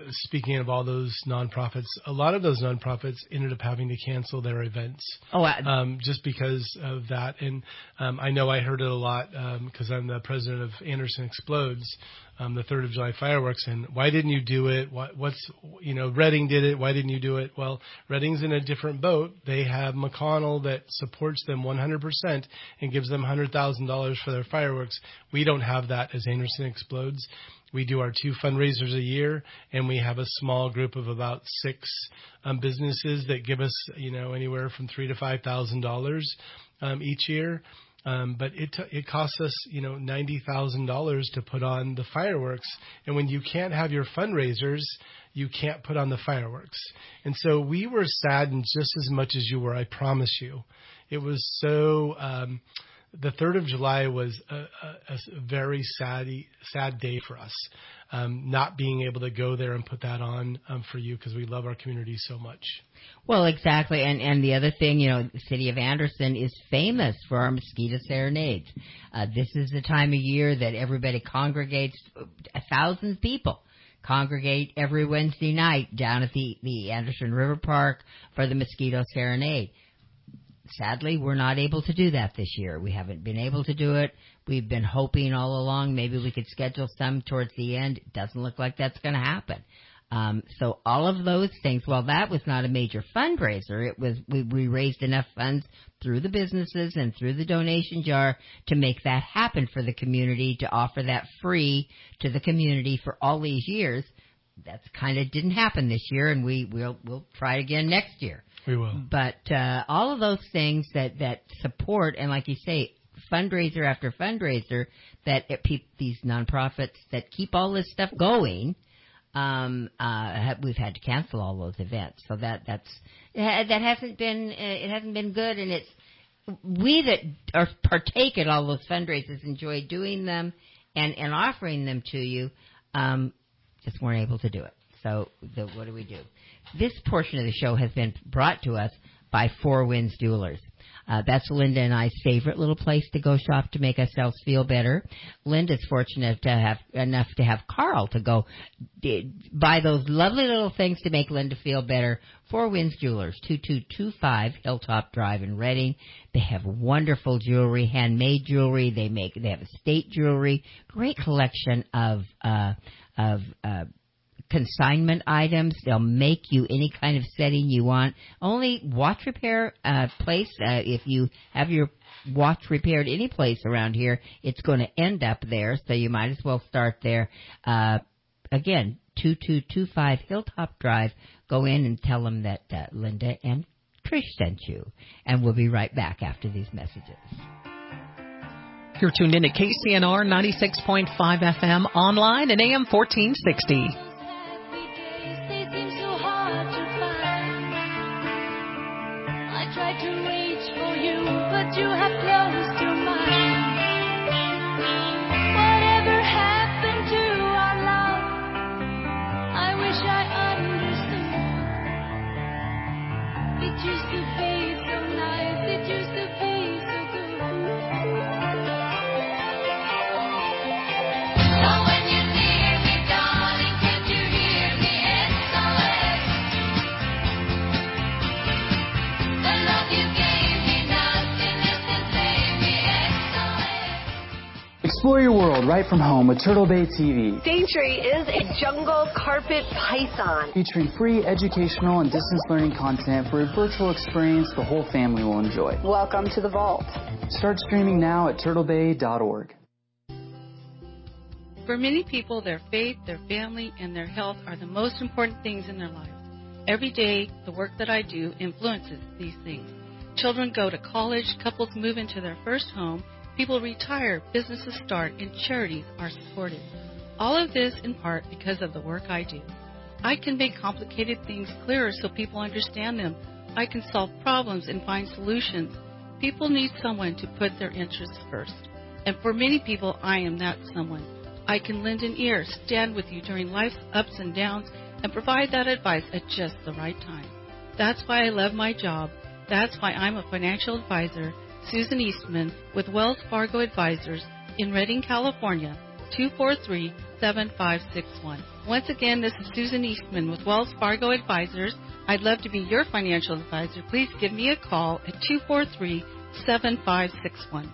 speaking of all those nonprofits, a lot of those nonprofits ended up having to cancel their events. Oh, I, um, just because of that. And um, I know I heard it a lot because um, I'm the president of Anderson Explodes, um, the third of July fireworks. And why didn't you do it? What, what's, you know, Reading did it. Why didn't you do it? Well, Reading's in a different boat. They have McConnell that supports them one hundred percent and gives them one hundred thousand dollars for their fireworks. We don't have that as Anderson Explodes. We do our two fundraisers a year, and we have a small group of about six um, businesses that give us, you know, anywhere from three to five thousand dollars um, each year. Um, but it t- it costs us, you know, ninety thousand dollars to put on the fireworks. And when you can't have your fundraisers, you can't put on the fireworks. And so we were saddened just as much as you were. I promise you, it was so. Um, The third of July was a, a, a very sad, sad day for us, um, not being able to go there and put that on um, for you because we love our community so much. Well, exactly. And, and the other thing, you know, the city of Anderson is famous for our mosquito serenades. Uh, this is the time of year that everybody congregates, a thousand people congregate every Wednesday night down at the, the Anderson River Park for the mosquito serenade. Sadly, we're not able to do that this year. We haven't been able to do it. We've been hoping all along maybe we could schedule some towards the end. It doesn't look like that's going to happen. Um, so all of those things, well, that was not a major fundraiser. It was we, we raised enough funds through the businesses and through the donation jar to make that happen for the community, to offer that free to the community for all these years. That's kind of didn't happen this year, and we will we'll try again next year. We will. But uh, all of those things that, that support, and like you say, fundraiser after fundraiser, that it, pe- these nonprofits that keep all this stuff going, um, uh, have, we've had to cancel all those events. So that that's that hasn't been uh, it hasn't been good, and it's we that are partake in all those fundraisers enjoy doing them and, and offering them to you. Um, just weren't able to do it. So the, what do we do? This portion of the show has been brought to us by Four Winds Jewelers. Uh, that's Linda and I's favorite little place to go shop to make ourselves feel better. Linda's fortunate to have enough to have Carl to go d- buy those lovely little things to make Linda feel better. Four Winds Jewelers, two two two five Hilltop Drive in Reading. They have wonderful jewelry, handmade jewelry. They make they have estate jewelry. Great collection of uh, of uh, consignment items. They'll make you any kind of setting you want. Only watch repair uh, place. Uh, if you have your watch repaired any place around here, it's going to end up there. So you might as well start there. Uh, again, two two two five Hilltop Drive. Go in and tell them that uh, Linda and Trish sent you. And we'll be right back after these messages. You're tuned in to K C N R ninety-six point five F M, online and A M fourteen sixty. Tried to reach for you, but you have closed your mind. Whatever happened to our love? I wish I understood. It used to be so nice, it used to be so good. So when you're near me, darling, can't you hear me? S O S. Explore your world right from home with Turtle Bay T V. Daintree is a jungle carpet python. Featuring free educational and distance learning content for a virtual experience the whole family will enjoy. Welcome to the vault. Start streaming now at turtle bay dot org. For many people, their faith, their family, and their health are the most important things in their lives. Every day, the work that I do influences these things. Children go to college, couples move into their first home, people retire, businesses start, and charities are supported. All of this in part because of the work I do. I can make complicated things clearer so people understand them. I can solve problems and find solutions. People need someone to put their interests first. And for many people, I am that someone. I can lend an ear, stand with you during life's ups and downs, and provide that advice at just the right time. That's why I love my job. That's why I'm a financial advisor, Susan Eastman, with Wells Fargo Advisors in Redding, California, two four three, seven five six one. Once again, this is Susan Eastman with Wells Fargo Advisors. I'd love to be your financial advisor. Please give me a call at two four three, seven five six one.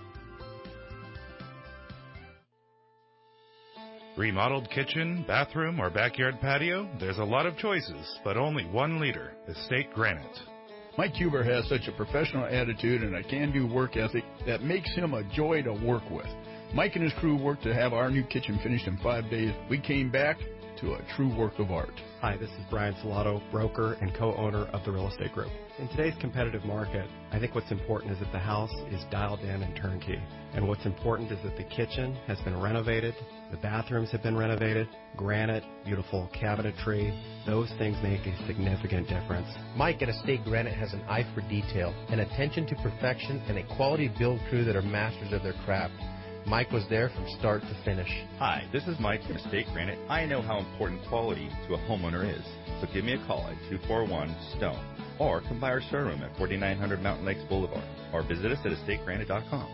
Remodeled kitchen, bathroom, or backyard patio? There's a lot of choices, but only one leader, Estate Granite. Mike Huber has such a professional attitude and a can-do work ethic that makes him a joy to work with. Mike and his crew worked to have our new kitchen finished in five days. We came back to a true work of art. Hi, this is Brian Salato, broker and co-owner of the Real Estate Group. In today's competitive market, I think what's important is that the house is dialed in and turnkey. And what's important is that the kitchen has been renovated, the bathrooms have been renovated, granite, beautiful cabinetry. Those things make a significant difference. Mike at Estate Granite has an eye for detail, an attention to perfection, and a quality build crew that are masters of their craft. Mike was there from start to finish. Hi, this is Mike from Estate Granite. I know how important quality to a homeowner is, so give me a call at two four one, STONE or come by our showroom at forty-nine hundred Mountain Lakes Boulevard or visit us at estate granite dot com.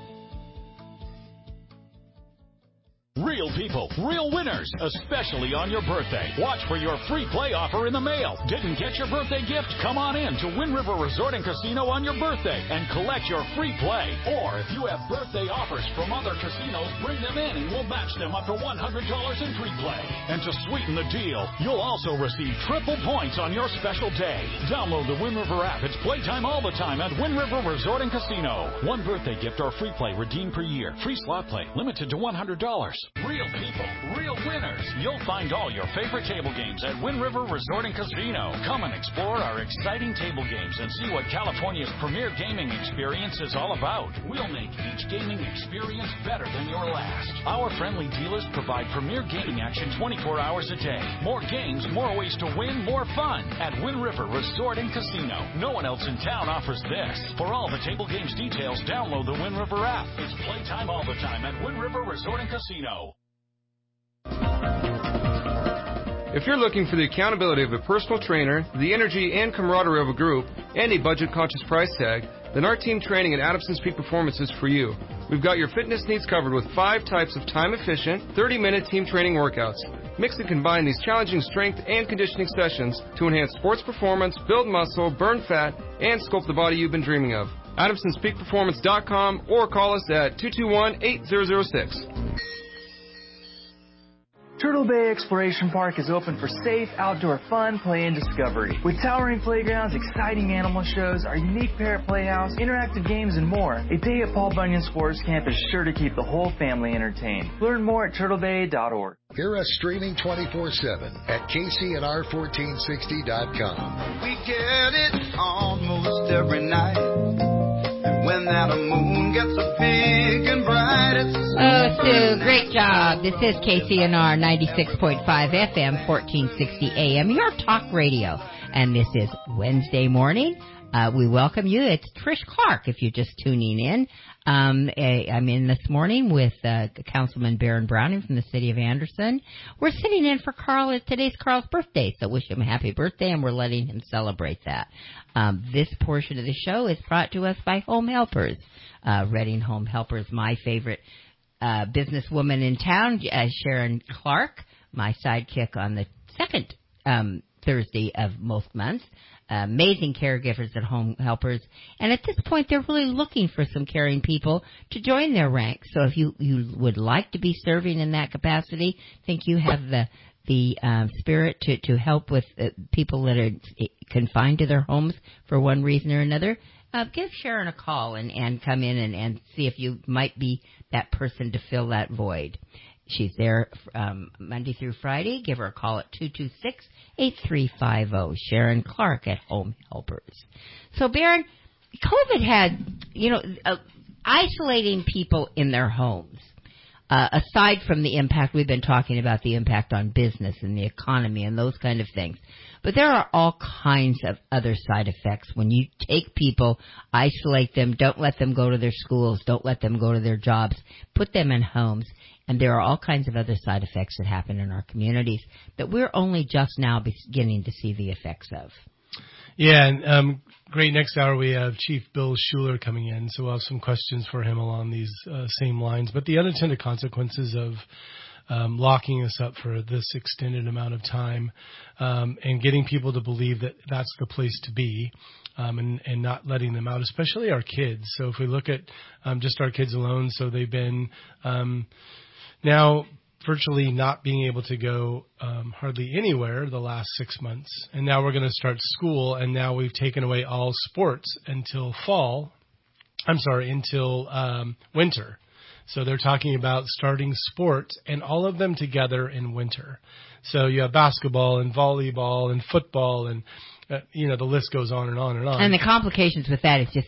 Real people, real winners, especially on your birthday. Watch for your free play offer in the mail. Didn't get your birthday gift? Come on in to Wind River Resort and Casino on your birthday and collect your free play. Or if you have birthday offers from other casinos, bring them in and we'll match them up to one hundred dollars in free play. And to sweeten the deal, you'll also receive triple points on your special day. Download the Wind River app. It's playtime all the time at Wind River Resort and Casino. One birthday gift or free play redeemed per year. Free slot play limited to one hundred dollars. Real people, real winners. You'll find all your favorite table games at Wind River Resort and Casino. Come and explore our exciting table games and see what California's premier gaming experience is all about. We'll make each gaming experience better than your last. Our friendly dealers provide premier gaming action twenty-four hours a day. More games, more ways to win, more fun at Wind River Resort and Casino. No one else in town offers this. For all the table games details, download the Wind River app. It's playtime all the time at Wind River Resort and Casino. If you're looking for the accountability of a personal trainer, the energy and camaraderie of a group, and a budget-conscious price tag, then our team training at Adamson's Peak Performance is for you. We've got your fitness needs covered with five types of time-efficient, thirty-minute team training workouts. Mix and combine these challenging strength and conditioning sessions to enhance sports performance, build muscle, burn fat, and sculpt the body you've been dreaming of. Adamsons Peak Performance dot com or call us at two two one, eight zero zero six. Turtle Bay Exploration Park is open for safe, outdoor fun, play, and discovery. With towering playgrounds, exciting animal shows, our unique parrot playhouse, interactive games, and more, a day at Paul Bunyan Sports Camp is sure to keep the whole family entertained. Learn more at turtle bay dot org. Hear us streaming twenty-four seven at K C N R fourteen sixty dot com. We get it almost every night. When that moon gets so big and bright, it's Oh, Sue, great job. This is K C N R ninety-six point five F M, fourteen sixty A M, your talk radio. And this is Wednesday morning. Uh, we welcome you. It's Trish Clark, if you're just tuning in. Um, I'm in this morning with uh, Councilman Barron Browning from the city of Anderson. We're sitting in for Carl. Today's Carl's birthday, so wish him a happy birthday, and we're letting him celebrate that. Um, this portion of the show is brought to us by Home Helpers. Uh, Reading Home Helpers, my favorite uh, businesswoman in town, uh, Sharon Clark, my sidekick on the second um, Thursday of most months. Uh, amazing caregivers at Home Helpers. And at this point, they're really looking for some caring people to join their ranks. So if you, you would like to be serving in that capacity, think you have the the um, spirit to, to help with uh, people that are confined to their homes for one reason or another, uh, give Sharon a call and, and come in and, and see if you might be that person to fill that void. She's there um, Monday through Friday. Give her a call at two two six, eight three five zero. Sharon Clark at Home Helpers. So, Barron, COVID had, you know, uh, isolating people in their homes. Uh, aside from the impact, we've been talking about the impact on business and the economy and those kind of things. But there are all kinds of other side effects when you take people, isolate them, don't let them go to their schools, don't let them go to their jobs, put them in homes. And there are all kinds of other side effects that happen in our communities that we're only just now beginning to see the effects of. Yeah, and um, great. Next hour we have Chief Bill Schuler coming in, so we'll have some questions for him along these uh, same lines. But the unintended consequences of um, locking us up for this extended amount of time, um, and getting people to believe that that's the place to be. Um, and, and not letting them out, especially our kids. So if we look at um, just our kids alone, so they've been um, now virtually not being able to go um, hardly anywhere the last six months. And now we're going to start school, and now we've taken away all sports until fall. I'm sorry, until um, winter. So they're talking about starting sports and all of them together in winter. So you have basketball and volleyball and football and Uh, you know, the list goes on and on and on. And the complications with that is just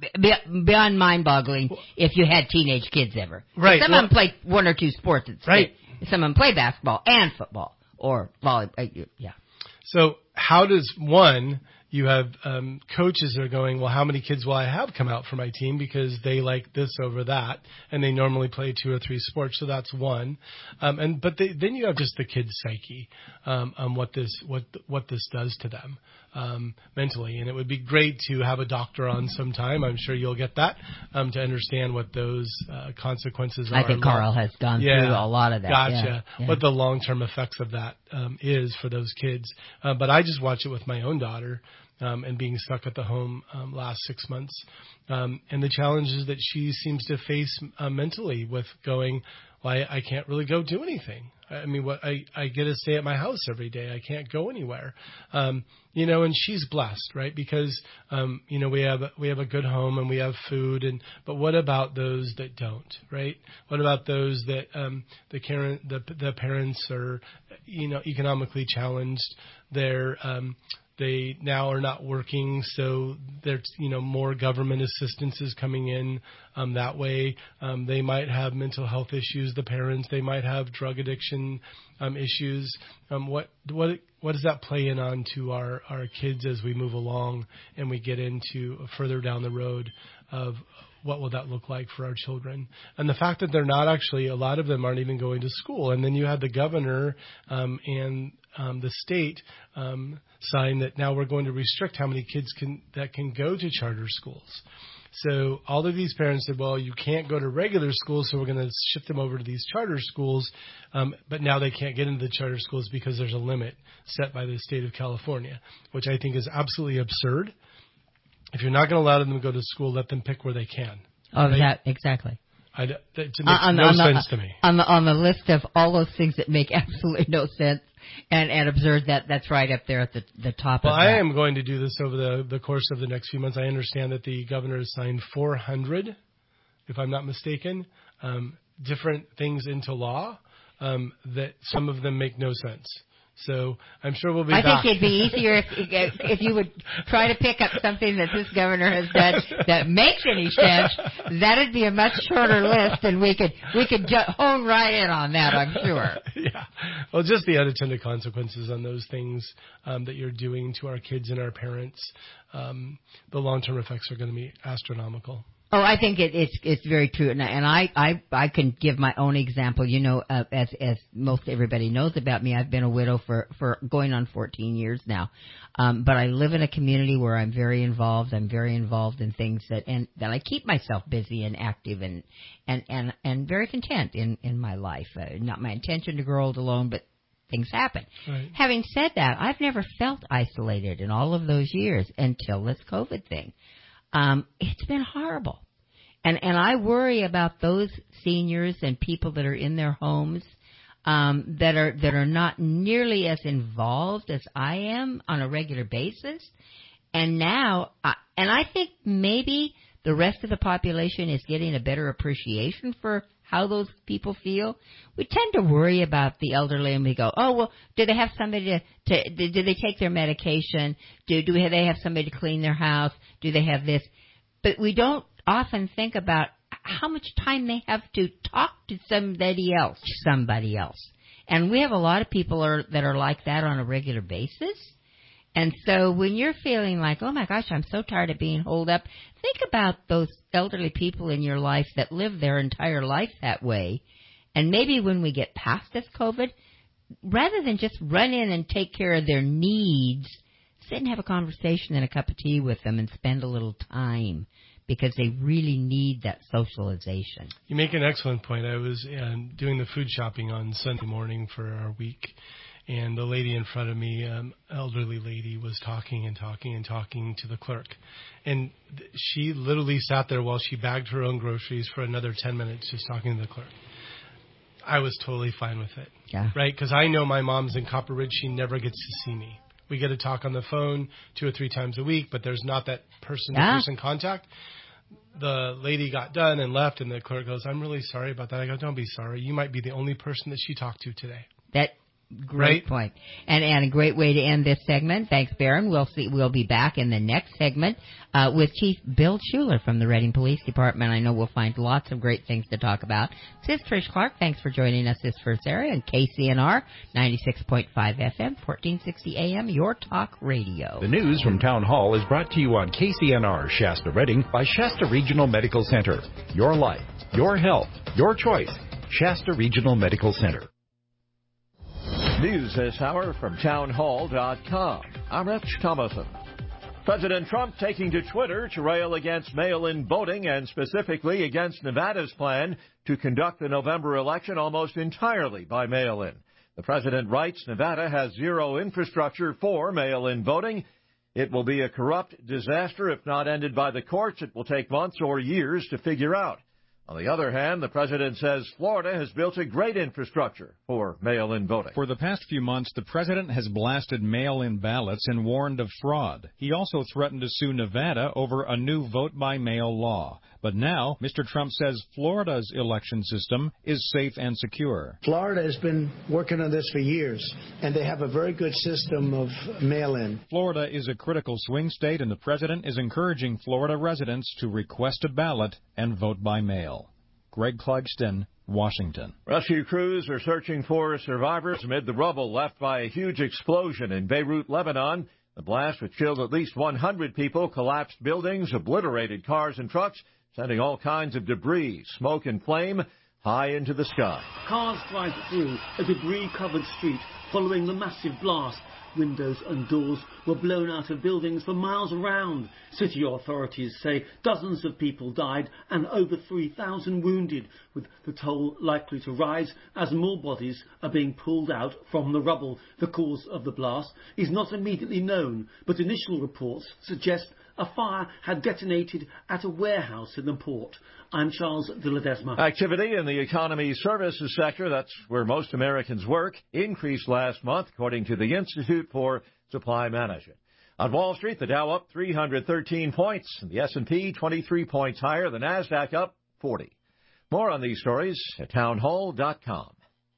beyond mind-boggling if you had teenage kids ever. Right. Some well, of them play one or two sports at right. Some of them play basketball and football or volleyball. Yeah. So how does, one, you have um, coaches that are going, well, how many kids will I have come out for my team because they like this over that, and they normally play two or three sports, so that's one. Um, and but they, then you have just the kid's psyche um, on what this what what this does to them um, mentally. And it would be great to have a doctor on sometime. I'm sure you'll get that um, to understand what those uh, consequences are. I think Carl has gone yeah, through a lot of that. Gotcha. Yeah, yeah. What the long-term effects of that um, is for those kids. Uh, but I just watch it with my own daughter. Um, and being stuck at the home um, last six months, um, and the challenges that she seems to face uh, mentally with going, well, I, I can't really go do anything. I mean, what I, I get to stay at my house every day. I can't go anywhere, um, you know. And she's blessed, right? Because um, you know we have we have a good home and we have food. And but what about those that don't, right? What about those that um, the parent the the parents are, you know, economically challenged? They're um, They now are not working, so there's, you know, more government assistance is coming in um, that way. Um, they might have mental health issues, the parents. They might have drug addiction um, issues. Um, what what what does that play in on to our, our kids as we move along and we get into further down the road of what will that look like for our children? And the fact that they're not actually, a lot of them aren't even going to school. And then you have the governor um, and um, the state um, sign that now we're going to restrict how many kids can that can go to charter schools. So all of these parents said, well, you can't go to regular schools, so we're going to shift them over to these charter schools. Um, but now they can't get into the charter schools because there's a limit set by the state of California, which I think is absolutely absurd. If you're not going to allow them to go to school, let them pick where they can. Oh, right? that exactly. I, that makes on, no on sense the, to me. On the on the list of all those things that make absolutely no sense, and and absurd, that that's right up there at the the top. Well, of that. I am going to do this over the the course of the next few months. I understand that the governor has signed four hundred, if I'm not mistaken, um, different things into law um, that some of them make no sense. So I'm sure we'll be I back. think it'd be easier if, if you would try to pick up something that this governor has done that makes any sense. That'd be a much shorter list, and we could we could ju- hone right in on that, I'm sure. Yeah. Well, just the unintended consequences on those things um, that you're doing to our kids and our parents. Um, the long-term effects are going to be astronomical. Oh, I think it, it's it's very true, and, and I, I I can give my own example. You know, uh, as as most everybody knows about me, I've been a widow for, for going on fourteen years now. Um, but I live in a community where I'm very involved. I'm very involved in things that and that I keep myself busy and active and and and, and very content in in my life. Uh, not my intention to grow old alone, but things happen. Right. Having said that, I've never felt isolated in all of those years until this COVID thing. Um, it's been horrible. And, and I worry about those seniors and people that are in their homes, um, that are, that are not nearly as involved as I am on a regular basis. And now, uh, and I think maybe the rest of the population is getting a better appreciation for how those people feel. We tend to worry about the elderly and we go, oh, well, do they have somebody to, to do, do they take their medication? Do, do they have somebody to clean their house? Do they have this? But we don't often think about how much time they have to talk to somebody else, somebody else. And we have a lot of people are, that are like that on a regular basis. And so when you're feeling like, oh my gosh, I'm so tired of being holed up, think about those elderly people in your life that live their entire life that way. And maybe when we get past this COVID, rather than just run in and take care of their needs, sit and have a conversation and a cup of tea with them and spend a little time. because they really need that socialization. You make an excellent point. I was um, doing the food shopping on Sunday morning for our week, and the lady in front of me, um, elderly lady, was talking and talking and talking to the clerk. And th- she literally sat there while she bagged her own groceries for another ten minutes just talking to the clerk. I was totally fine with it. Yeah. Right? Because I know my mom's in Copper Ridge. She never gets to see me. We get to talk on the phone two or three times a week, but there's not that person-to-person yeah. contact. The lady got done and left, and the clerk goes, I'm really sorry about that. I go, don't be sorry. You might be the only person that she talked to today. That Great right? point. And and a great way to end this segment. Thanks, Baron. We'll see. We'll be back in the next segment uh, with Chief Bill Schuler from the Reading Police Department. I know we'll find lots of great things to talk about. This is Trish Clark. Thanks for joining us this first area on K C N R ninety-six point five F M, fourteen sixty A M, Your Talk Radio. The news from Town Hall is brought to you on K C N R Shasta Reading by Shasta Regional Medical Center. Your life, your health, your choice. Shasta Regional Medical Center. News this hour from town hall dot com. I'm Rich Thomason. President Trump taking to Twitter to rail against mail-in voting and specifically against Nevada's plan to conduct the November election almost entirely by mail-in. The president writes Nevada has zero infrastructure for mail-in voting. It will be a corrupt disaster if not ended by the courts. It will take months or years to figure out. On the other hand, the president says Florida has built a great infrastructure for mail-in voting. For the past few months, the president has blasted mail-in ballots and warned of fraud. He also threatened to sue Nevada over a new vote-by-mail law. But now, Mister Trump says Florida's election system is safe and secure. Florida has been working on this for years, and they have a very good system of mail-in. Florida is a critical swing state, and the president is encouraging Florida residents to request a ballot and vote by mail. Greg Clugston, Washington. Rescue crews are searching for survivors amid the rubble left by a huge explosion in Beirut, Lebanon. The blast, which killed at least one hundred people, collapsed buildings, obliterated cars and trucks, sending all kinds of debris, smoke and flame high into the sky. Cars drive through a debris-covered street following the massive blast. Windows and doors were blown out of buildings for miles around. City authorities say dozens of people died and over three thousand wounded, with the toll likely to rise as more bodies are being pulled out from the rubble. The cause of the blast is not immediately known, but initial reports suggest a fire had detonated at a warehouse in the port. I'm Charles Villadesma. Activity in the economy services sector, that's where most Americans work, increased last month, according to the Institute for Supply Management. On Wall Street, the Dow up three hundred thirteen points, and the S and P twenty-three points higher, the NASDAQ up forty. More on these stories at town hall dot com.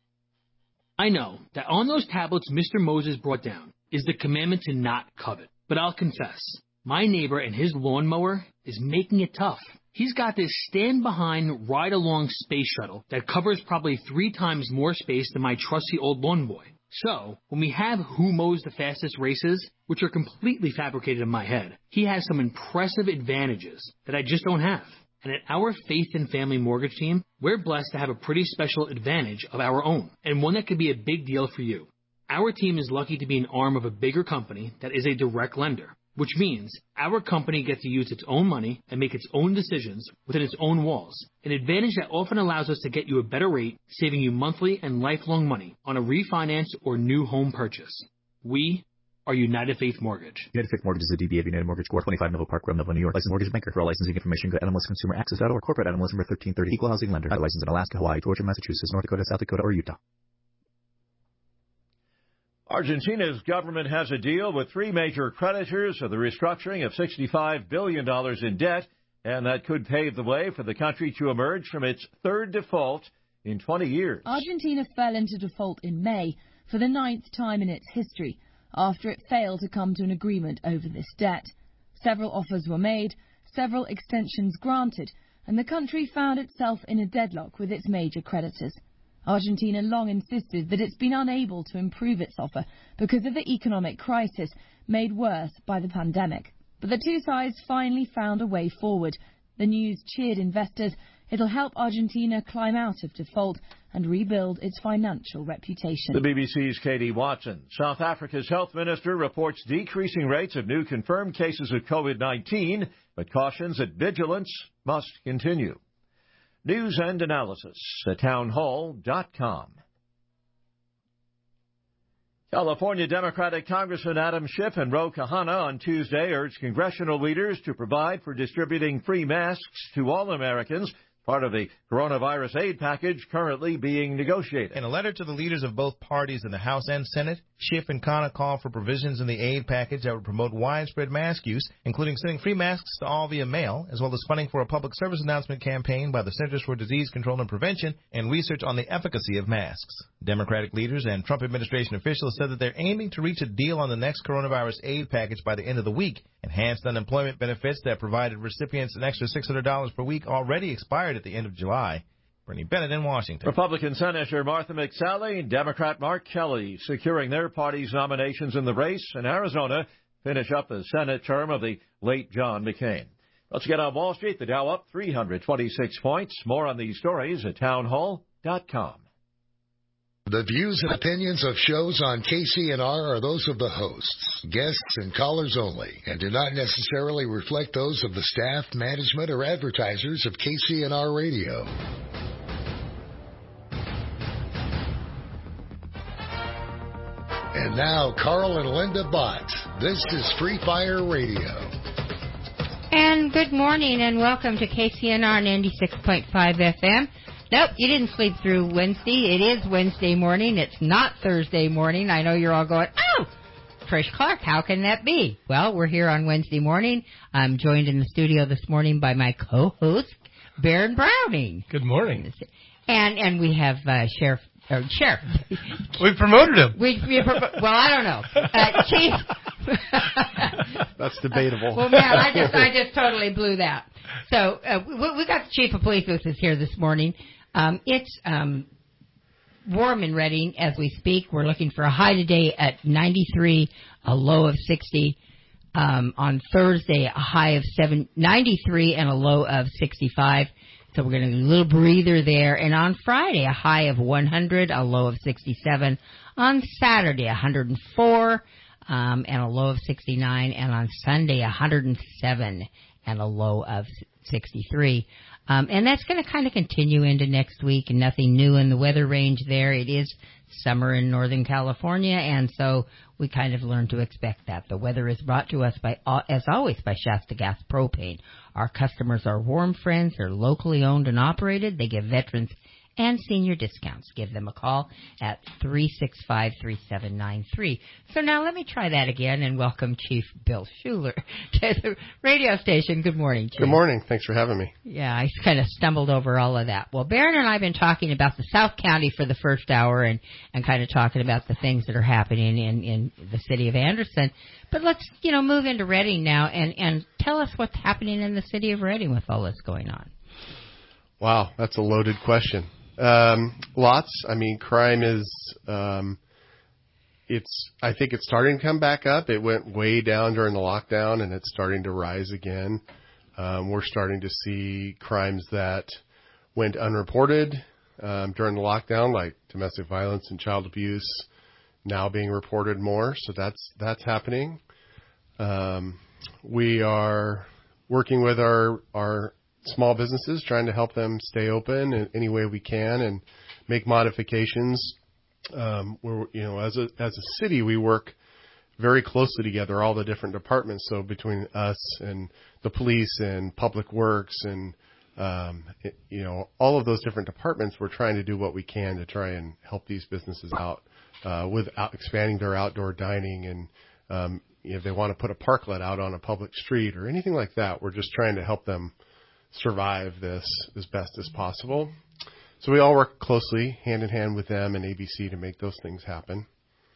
I know that on those tablets Mister Moses brought down is the commandment to not covet. But I'll confess, my neighbor and his lawnmower is making it tough. He's got this stand-behind, ride-along space shuttle that covers probably three times more space than my trusty old lawn boy. So, when we have who mows the fastest races, which are completely fabricated in my head, he has some impressive advantages that I just don't have. And at our Faith and Family Mortgage team, we're blessed to have a pretty special advantage of our own, and one that could be a big deal for you. Our team is lucky to be an arm of a bigger company that is a direct lender, which means our company gets to use its own money and make its own decisions within its own walls, an advantage that often allows us to get you a better rate, saving you monthly and lifelong money on a refinance or new home purchase. We are United Faith Mortgage. United Faith Mortgage is a D B A of United Mortgage Corp, twenty-five Neville Park Road, Neville, New York. Licensed mortgage banker. For all licensing information, go to N M L S Consumer Access dot org. Corporate N M L S number thirteen thirty. Equal housing lender. Licensed in Alaska, Hawaii, Georgia, Massachusetts, North Dakota, South Dakota, or Utah. Argentina's government has a deal with three major creditors of the restructuring of sixty-five billion dollars in debt, and that could pave the way for the country to emerge from its third default in twenty years. Argentina fell into default in May for the ninth time in its history after it failed to come to an agreement over this debt. Several offers were made, several extensions granted, and the country found itself in a deadlock with its major creditors. Argentina long insisted that it's been unable to improve its offer because of the economic crisis made worse by the pandemic. But the two sides finally found a way forward. The news cheered investors It'll help Argentina climb out of default and rebuild its financial reputation. The B B C's Katie Watson. South Africa's health minister reports decreasing rates of new confirmed cases of COVID nineteen, but cautions that vigilance must continue. News and analysis at townhall dot com. California Democratic Congressman Adam Schiff and Ro Khanna on Tuesday urged congressional leaders to provide for distributing free masks to all Americans, part of the coronavirus aid package currently being negotiated. In a letter to the leaders of both parties in the House and Senate, Schiff and Khanna call for provisions in the aid package that would promote widespread mask use, including sending free masks to all via mail, as well as funding for a public service announcement campaign by the Centers for Disease Control and Prevention and research on the efficacy of masks. Democratic leaders and Trump administration officials said that they're aiming to reach a deal on the next coronavirus aid package by the end of the week. Enhanced unemployment benefits that provided recipients an extra six hundred dollars per week already expired at the end of July. Bernie Bennett in Washington. Republican Senator Martha McSally and Democrat Mark Kelly securing their party's nominations in the race in Arizona finish up the Senate term of the late John McCain. Let's get on Wall Street. The Dow up three hundred twenty-six points. More on these stories at townhall dot com. The views and opinions of shows on K C N R are those of the hosts, guests, and callers only, and do not necessarily reflect those of the staff, management, or advertisers of K C N R Radio. And now, Carl and Linda Bott. This is Free Fire Radio. And good morning, and welcome to K C N R ninety-six point five F M. Nope, you didn't sleep through Wednesday. It is Wednesday morning. It's not Thursday morning. I know you're all going, oh, Trish Clark, how can that be? Well, we're here on Wednesday morning. I'm joined in the studio this morning by my co-host, Baron Browning. Good morning. And and we have uh, Sheriff. Or Sheriff. We promoted him. We, we well, I don't know. Uh, Chief. That's debatable. Well, man, I just I just totally blew that. So uh, we, we got the Chief of Police with us here this morning. Um, it's um, warm in Redding as we speak. We're looking for a high today at ninety-three, a low of sixty. Um, on Thursday, a high of seven, ninety-three and a low of sixty-five. So we're going to do a little breather there. And on Friday, a high of one hundred, a low of sixty-seven. On Saturday, one hundred four um, and a low of sixty-nine. And on Sunday, one hundred seven and a low of sixty-three. Um, and that's going to kind of continue into next week, and nothing new in the weather range there. It is summer in Northern California, and so we kind of learned to expect that. The weather is brought to us, by, as always, by Shasta Gas Propane. Our customers are warm friends. They're locally owned and operated. They give veterans and senior discounts. Give them a call at three six five, three seven nine three. So now let me try that again and welcome Chief Bill Schuler to the radio station. Good morning, Chief. Good morning. Thanks for having me. Yeah, I kind of stumbled over all of that. Well, Baron and I have been talking about the South County for the first hour and, and kind of talking about the things that are happening in, in the city of Anderson. But let's, you know, move into Redding now and, and tell us what's happening in the city of Redding with all this going on. Wow, that's a loaded question. Um, lots. I mean, crime is, um, it's, I think it's starting to come back up. It went way down during the lockdown and it's starting to rise again. Um, we're starting to see crimes that went unreported, um, during the lockdown, like domestic violence and child abuse now being reported more. So that's, that's happening. Um, we are working with our, our, small businesses, trying to help them stay open in any way we can and make modifications. Um, we're, you know, as a, as a city, we work very closely together, all the different departments. So between us and the police and public works and, um, it, you know, all of those different departments, we're trying to do what we can to try and help these businesses out, uh, without expanding their outdoor dining. And, um, if they want to put a parklet out on a public street or anything like that, we're just trying to help them survive this as best as possible. So we all work closely hand in hand with them and A B C to make those things happen.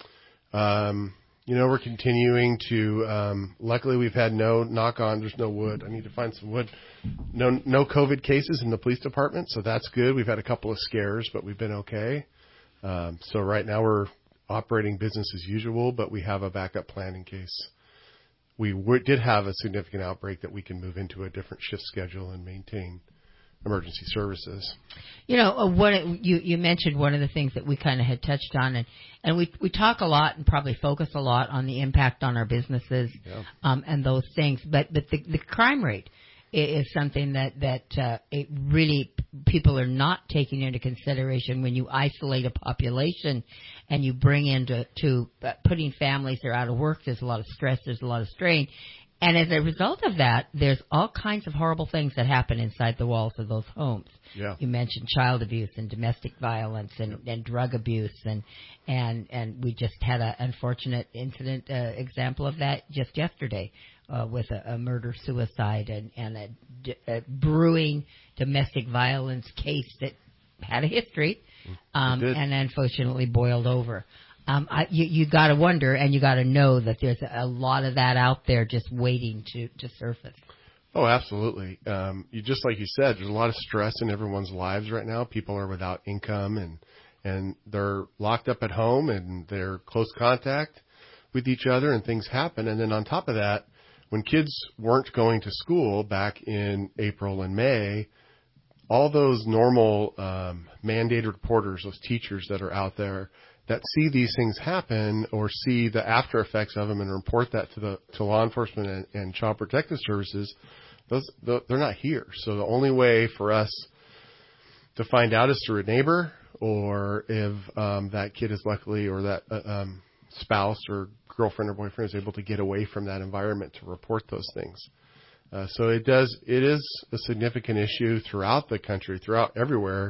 Um, you know, we're continuing to, um, luckily we've had no, knock on, there's no wood. I need to find some wood. No, no COVID cases in the police department. So that's good. We've had a couple of scares, but we've been okay. Um, so right now we're operating business as usual, but we have a backup plan in case we w- did have a significant outbreak that we can move into a different shift schedule and maintain emergency services. You know, uh, what you you mentioned one of the things that we kind of had touched on, and and we we talk a lot and probably focus a lot on the impact on our businesses, yeah. um, and those things. But but the, the crime rate is, is something that that uh, it really people are not taking into consideration when you isolate a population and you bring into to uh, putting families that are out of work. There's a lot of stress. There's a lot of strain. And as a result of that, there's all kinds of horrible things that happen inside the walls of those homes. Yeah. You mentioned child abuse and domestic violence and, yep. and drug abuse, and and and we just had an unfortunate incident uh, example of that just yesterday uh, with a, a murder suicide and and a, a brewing domestic violence case that had a history, um, and unfortunately boiled over. Um, I, you you got to wonder, and you got to know that there's a lot of that out there just waiting to, to surface. Oh, absolutely. Um, you just like you said, there's a lot of stress in everyone's lives right now. People are without income, and and they're locked up at home, and they're close contact with each other, and things happen. And then on top of that, when kids weren't going to school back in April and May, all those normal um, mandated reporters, those teachers that are out there, that see these things happen or see the after effects of them and report that to the to law enforcement and, and child protective services, those they're not here. So the only way for us to find out is through a neighbor, or if um, that kid is luckily, or that uh, um, spouse or girlfriend or boyfriend is able to get away from that environment to report those things. Uh, so it does it is a significant issue throughout the country, throughout everywhere.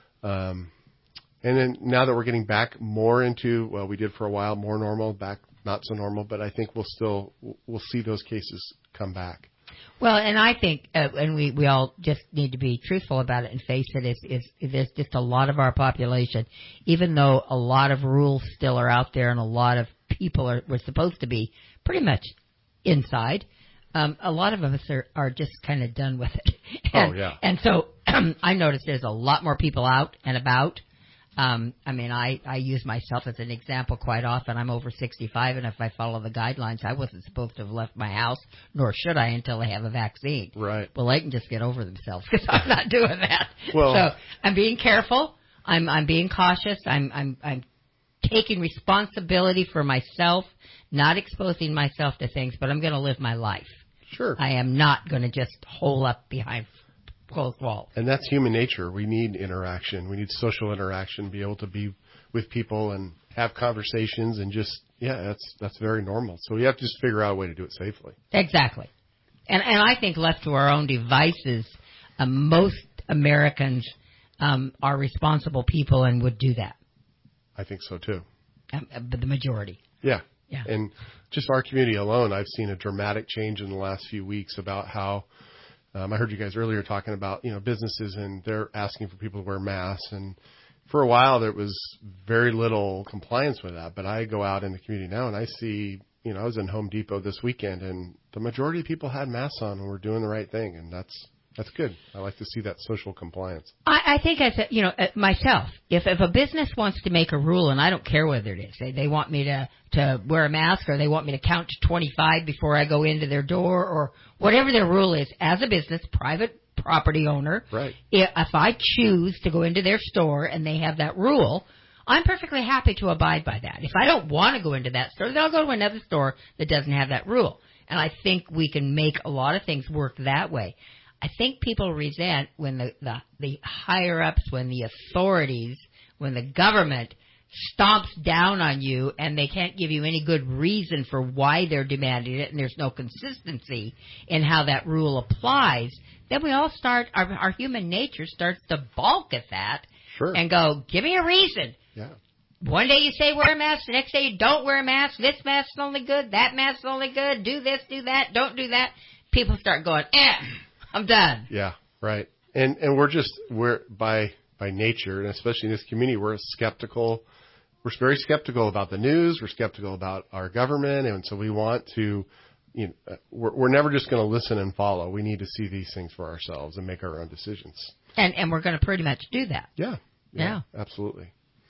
Um, And then now that we're getting back more into, well, we did for a while, more normal, back not so normal, but I think we'll still, we'll see those cases come back. Well, and I think, uh, and we, we all just need to be truthful about it and face it, is, is there's just a lot of our population, even though a lot of rules still are out there and a lot of people are, we're supposed to be pretty much inside, um, a lot of us are, are just kind of done with it. and, oh, yeah. And so I noticed there's a lot more people out and about. Um, I mean, I, I use myself as an example quite often. I'm over sixty-five, and if I follow the guidelines, I wasn't supposed to have left my house, nor should I until I have a vaccine. Right. Well, they can just get over themselves because I'm not doing that. Well, so I'm being careful. I'm I'm being cautious. I'm I'm I'm taking responsibility for myself, not exposing myself to things, but I'm going to live my life. Sure. I am not going to just hole up behind closed walls. And that's human nature. We need interaction. We need social interaction, be able to be with people and have conversations, and just, yeah, that's that's very normal. So we have to just figure out a way to do it safely. Exactly. And and I think left to our own devices, uh, most Americans um, are responsible people and would do that. I think so, too. Um, but the majority. Yeah. Yeah. And just our community alone, I've seen a dramatic change in the last few weeks about how Um, I heard you guys earlier talking about, you know, businesses, and they're asking for people to wear masks. And for a while, there was very little compliance with that. But I go out in the community now, and I see, you know, I was in Home Depot this weekend, and the majority of people had masks on and were doing the right thing. And that's that's good. I like to see that social compliance. I, I think, as a, you know, myself, if if a business wants to make a rule, and I don't care whether it is, they, they want me to, to wear a mask, or they want me to count to twenty-five before I go into their door, or whatever their rule is, as a business, private property owner, right. if, if I choose to go into their store and they have that rule, I'm perfectly happy to abide by that. If I don't want to go into that store, then I'll go to another store that doesn't have that rule. And I think we can make a lot of things work that way. I think people resent when the, the, the higher-ups, when the authorities, when the government stomps down on you and they can't give you any good reason for why they're demanding it, and there's no consistency in how that rule applies, then we all start, our, our human nature starts to balk at that sure. and go, give me a reason. Yeah. One day you say wear a mask, the next day you don't wear a mask, this mask's only good, that mask's only good, do this, do that, don't do that. People start going, eh. I'm done. Yeah, right. And and we're just we're by by nature, and especially in this community, we're skeptical. We're very skeptical about the news. We're skeptical about our government, and so we want to, you know, we're we're never just going to listen and follow. We need to see these things for ourselves and make our own decisions. And and we're going to pretty much do that. Yeah. Yeah. yeah. Absolutely.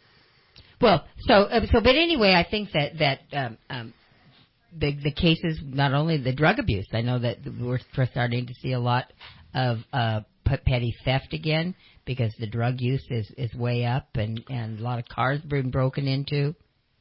Well, so uh, so but anyway, I think that that um, um, the the cases, not only the drug abuse, I know that we're, we're starting to see a lot of uh, petty theft again because the drug use is, is way up and, and a lot of cars being broken into?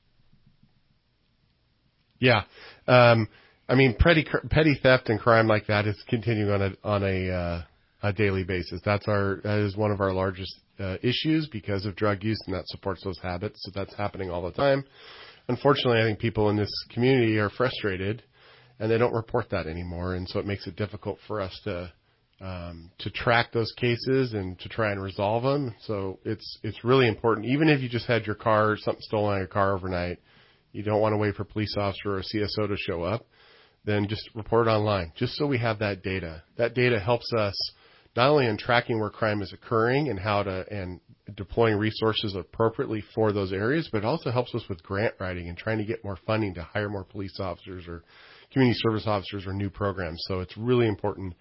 Yeah. Um, I mean, petty, petty theft and crime like that is continuing on a, on a, uh, a daily basis. That's our, that is one of our largest uh, issues because of drug use, and that supports those habits. So that's happening all the time. Unfortunately, I think people in this community are frustrated and they don't report that anymore. And so it makes it difficult for us to, um, to track those cases and to try and resolve them. So it's, it's really important. Even if you just had your car, something stolen out of your car overnight, you don't want to wait for a police officer or a C S O to show up, then just report it online, just so we have that data. That data helps us not only in tracking where crime is occurring and how to, and deploying resources appropriately for those areas, but it also helps us with grant writing and trying to get more funding to hire more police officers or community service officers or new programs. So it's really important.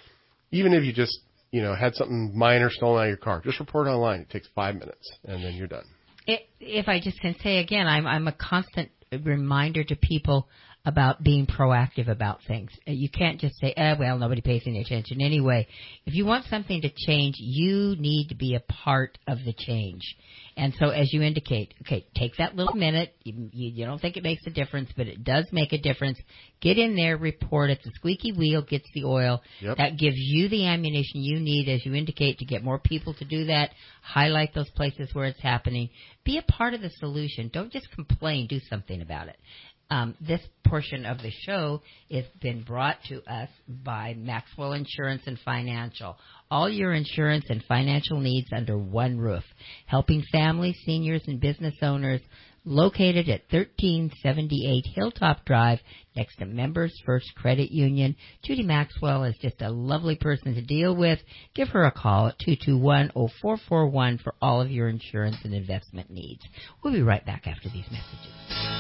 Even if you just, you know, had something minor stolen out of your car, just report it online. It takes five minutes and then you're done. It, if I just can say again, I'm, I'm a constant reminder to people about being proactive about things. You can't just say, eh, well, nobody pays any attention anyway. If you want something to change, you need to be a part of the change. And so as you indicate, okay, take that little minute. You, you, you don't think it makes a difference, but it does make a difference. Get in there, report it. The squeaky wheel gets the oil. Yep. That gives you the ammunition you need, as you indicate, to get more people to do that. Highlight those places where it's happening. Be a part of the solution. Don't just complain. Do something about it. Um, this portion of the show has been brought to us by Maxwell Insurance and Financial. All your insurance and financial needs under one roof. Helping families, seniors, and business owners. Located at thirteen seventy-eight Hilltop Drive, next to Members First Credit Union. Judy Maxwell is just a lovely person to deal with. Give her a call at two two one, oh four four one for all of your insurance and investment needs. We'll be right back after these messages.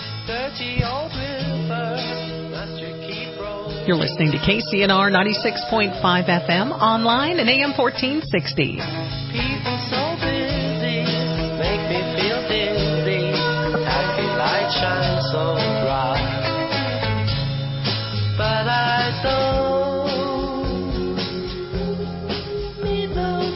You're listening to K C N R ninety-six point five F M, online and A M fourteen sixty. People so busy, make me feel dizzy. Happy light shines so bright, but I don't need no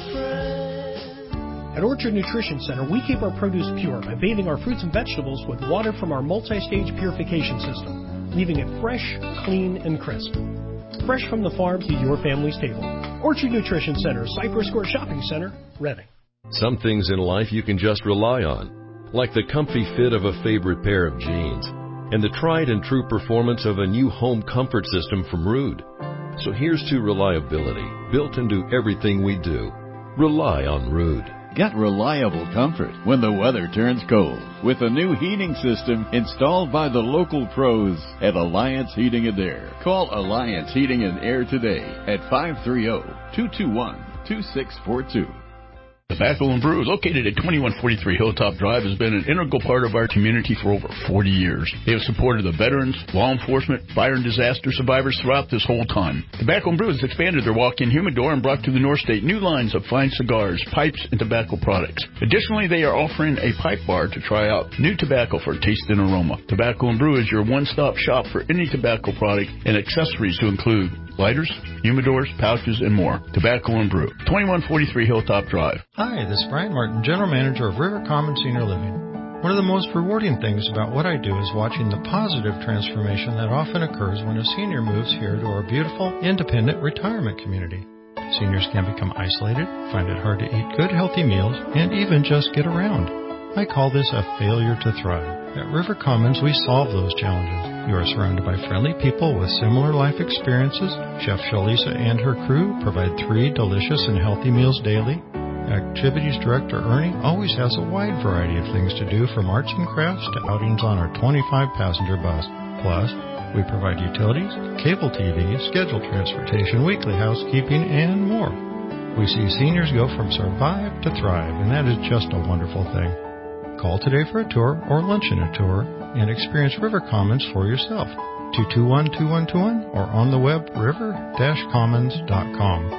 friend. At Orchard Nutrition Center, we keep our produce pure by bathing our fruits and vegetables with water from our multi-stage purification system, leaving it fresh, clean, and crisp. Fresh from the farm to your family's table. Orchard Nutrition Center, Cypress Square Shopping Center, Reading. Some things in life you can just rely on, like the comfy fit of a favorite pair of jeans and the tried and true performance of a new home comfort system from Ruud. So here's to reliability, built into everything we do. Rely on Ruud. Get reliable comfort when the weather turns cold with a new heating system installed by the local pros at Alliance Heating and Air. Call Alliance Heating and Air today at five three zero, two two one, two six four two. Tobacco and Brew, located at twenty-one forty-three Hilltop Drive, has been an integral part of our community for over forty years. They have supported the veterans, law enforcement, fire and disaster survivors throughout this whole time. Tobacco and Brew has expanded their walk-in humidor and brought to the North State new lines of fine cigars, pipes, and tobacco products. Additionally, they are offering a pipe bar to try out new tobacco for taste and aroma. Tobacco and Brew is your one-stop shop for any tobacco product and accessories to include lighters, humidors, pouches, and more. Tobacco and Brew, twenty-one forty-three Hilltop Drive. Hi, this is Brian Martin, General Manager of River Common Senior Living. One of the most rewarding things about what I do is watching the positive transformation that often occurs when a senior moves here to our beautiful, independent retirement community. Seniors can become isolated, find it hard to eat good, healthy meals, and even just get around. I call this a failure to thrive. At River Commons, we solve those challenges. You are surrounded by friendly people with similar life experiences. Chef Shalisa and her crew provide three delicious and healthy meals daily. Activities Director Ernie always has a wide variety of things to do, from arts and crafts to outings on our twenty-five passenger bus. Plus, we provide utilities, cable T V, scheduled transportation, weekly housekeeping, and more. We see seniors go from survive to thrive, and that is just a wonderful thing. Call today for a tour or lunch in a tour and experience River Commons for yourself. two two one, two one two one or on the web river dash commons dot com.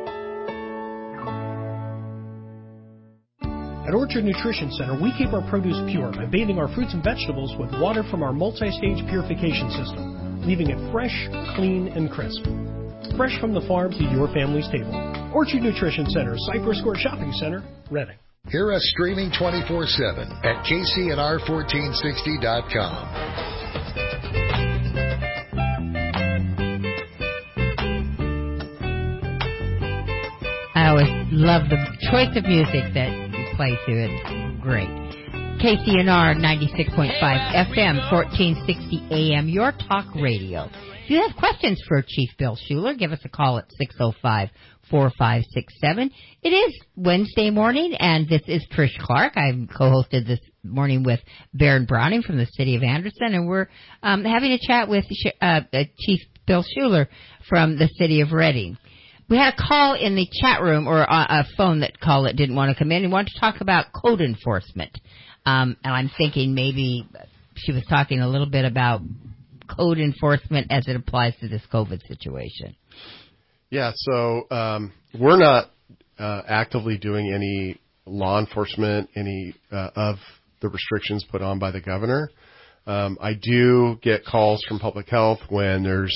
At Orchard Nutrition Center, we keep our produce pure by bathing our fruits and vegetables with water from our multi-stage purification system, leaving it fresh, clean, and crisp. Fresh from the farm to your family's table. Orchard Nutrition Center, Cypress Square Shopping Center, Reading. Hear us streaming twenty-four seven at K C N R fourteen sixty dot com. I always love the choice of music that you play through. It's great. K C N R ninety-six point five F M, fourteen sixty A M, your talk radio. If you have questions for Chief Bill Schuler, give us a call at six oh five, four five six seven. It is Wednesday morning, and this is Trish Clark. I'm co-hosted this morning with Baron Browning from the city of Anderson, and we're um, having a chat with uh, Chief Bill Schuler from the city of Reading. We had a call in the chat room, or a, a phone that call that didn't want to come in and wanted to talk about code enforcement. Um, and I'm thinking maybe she was talking a little bit about code enforcement as it applies to this COVID situation. Yeah, so um, we're not uh, actively doing any law enforcement, any uh, of the restrictions put on by the governor. Um, I do get calls from public health when there's,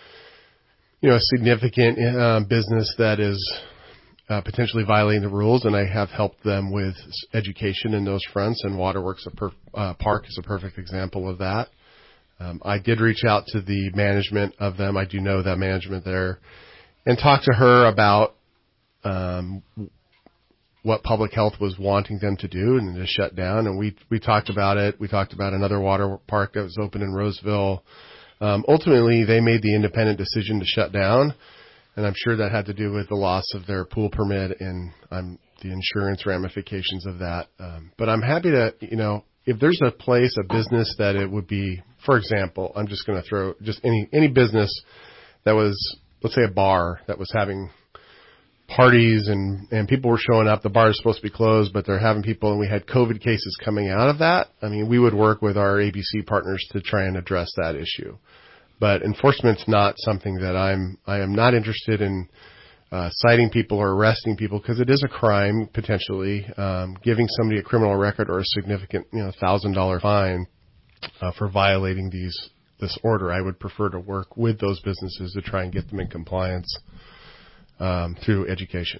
you know, a significant uh, business that is uh, potentially violating the rules, and I have helped them with education in those fronts, and Waterworks a per, uh, Park is a perfect example of that. Um, I did reach out to the management of them. I do know that management there, and talk to her about um, what public health was wanting them to do and to shut down. And we we talked about it. We talked about another water park that was open in Roseville. Um, ultimately, they made the independent decision to shut down, and I'm sure that had to do with the loss of their pool permit and um, the insurance ramifications of that. Um, but I'm happy to, you know, if there's a place, a business that it would be, for example, I'm just going to throw just any any business that was, let's say a bar that was having parties and, and people were showing up. The bar is supposed to be closed, but they're having people, and we had COVID cases coming out of that. I mean, we would work with our A B C partners to try and address that issue. But enforcement's not something that I'm, I am not interested in uh, citing people or arresting people, because it is a crime potentially, um, giving somebody a criminal record or a significant, you know, one thousand dollars fine uh, for violating these this order. I would prefer to work with those businesses to try and get them in compliance um, through education.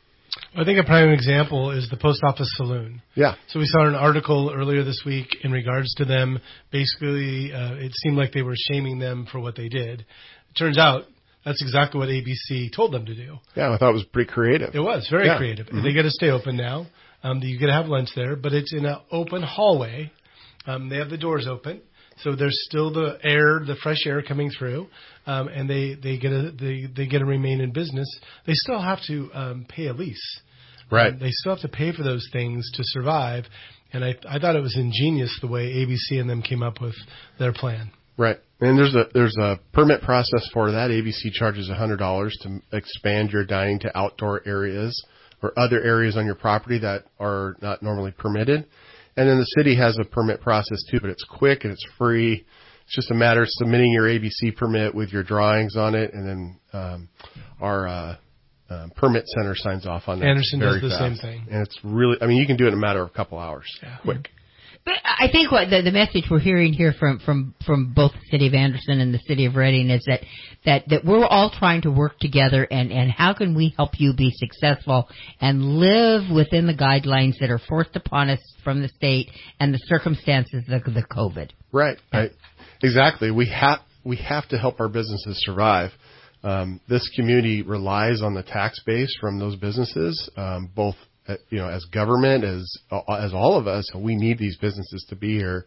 I think a prime example is the post office saloon. Yeah. So we saw an article earlier this week in regards to them. Basically, uh, it seemed like they were shaming them for what they did. It turns out that's exactly what A B C told them to do. Yeah, I thought it was pretty creative. It was very yeah. creative. Mm-hmm. They got to stay open now. Um, you got to have lunch there, but it's in an open hallway. Um, they have the doors open. So there's still the air, the fresh air coming through, um, and they they get a they they get to remain in business. They still have to um, pay a lease, right? Um, they still have to pay for those things to survive. And I I thought it was ingenious the way A B C and them came up with their plan. Right, and there's a there's a permit process for that. A B C charges one hundred dollars to expand your dining to outdoor areas or other areas on your property that are not normally permitted. And then the city has a permit process too, but it's quick and it's free. It's just a matter of submitting your A B C permit with your drawings on it, and then um, our uh, uh, permit center signs off on that. Anderson very does the fast. same thing. And it's really, I mean, you can do it in a matter of a couple hours. Yeah. Quick. But I think what the, the message we're hearing here from, from, from both the city of Anderson and the city of Reading is that, that, that we're all trying to work together, and, and how can we help you be successful and live within the guidelines that are forced upon us from the state and the circumstances of the COVID. Right. Right. Exactly. We have we have to help our businesses survive. Um, this community relies on the tax base from those businesses, um, both. You know, as government, as as all of us, we need these businesses to be here,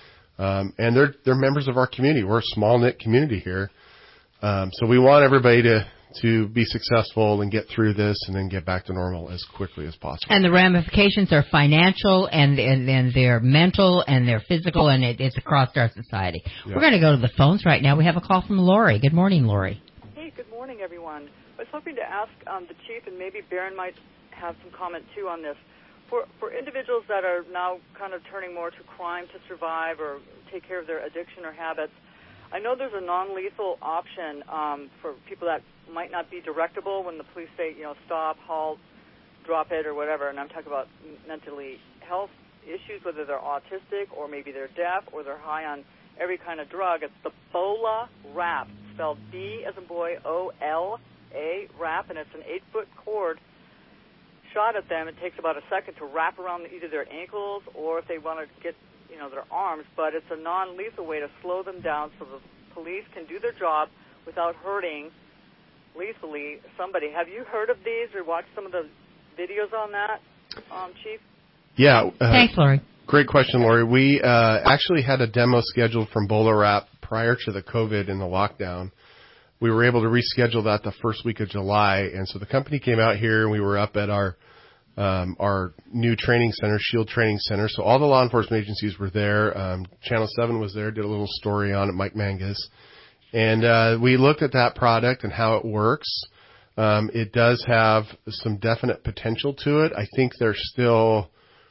um, and they're they're members of our community. We're a small knit community here, um, so we want everybody to to be successful and get through this, and then get back to normal as quickly as possible. And the ramifications are financial, and and, and they're mental, and they're physical, and it, it's across our society. Yep. We're going to go to the phones right now. We have a call from Lori. Good morning, Lori. Hey, good morning, everyone. I was hoping to ask um, the chief, and maybe Baron might have some comment too on this. For for individuals that are now kind of turning more to crime to survive or take care of their addiction or habits, I know there's a non-lethal option um, for people that might not be directable when the police say, you know, stop, halt, drop it, or whatever. And I'm talking about mentally health issues, whether they're autistic or maybe they're deaf or they're high on every kind of drug. It's the BOLA wrap, spelled B as in boy, O L A wrap, and it's an eight-foot cord shot at them. It takes about a second to wrap around either their ankles or if they want to get, you know, their arms, but it's a non-lethal way to slow them down so the police can do their job without hurting lethally somebody. Have you heard of these or watched some of the videos on that, um, Chief? Yeah. Uh, Thanks, Lori. Great question, Lori. We uh, actually had a demo scheduled from BolaWrap prior to the COVID and the lockdown. We were able to reschedule that the first week of July, and so the company came out here, and we were up at our um, our new training center, Shield Training Center. So all the law enforcement agencies were there. Um, Channel seven was there, did a little story on it, Mike Mangus. And uh, we looked at that product and how it works. Um, it does have some definite potential to it. I think there's still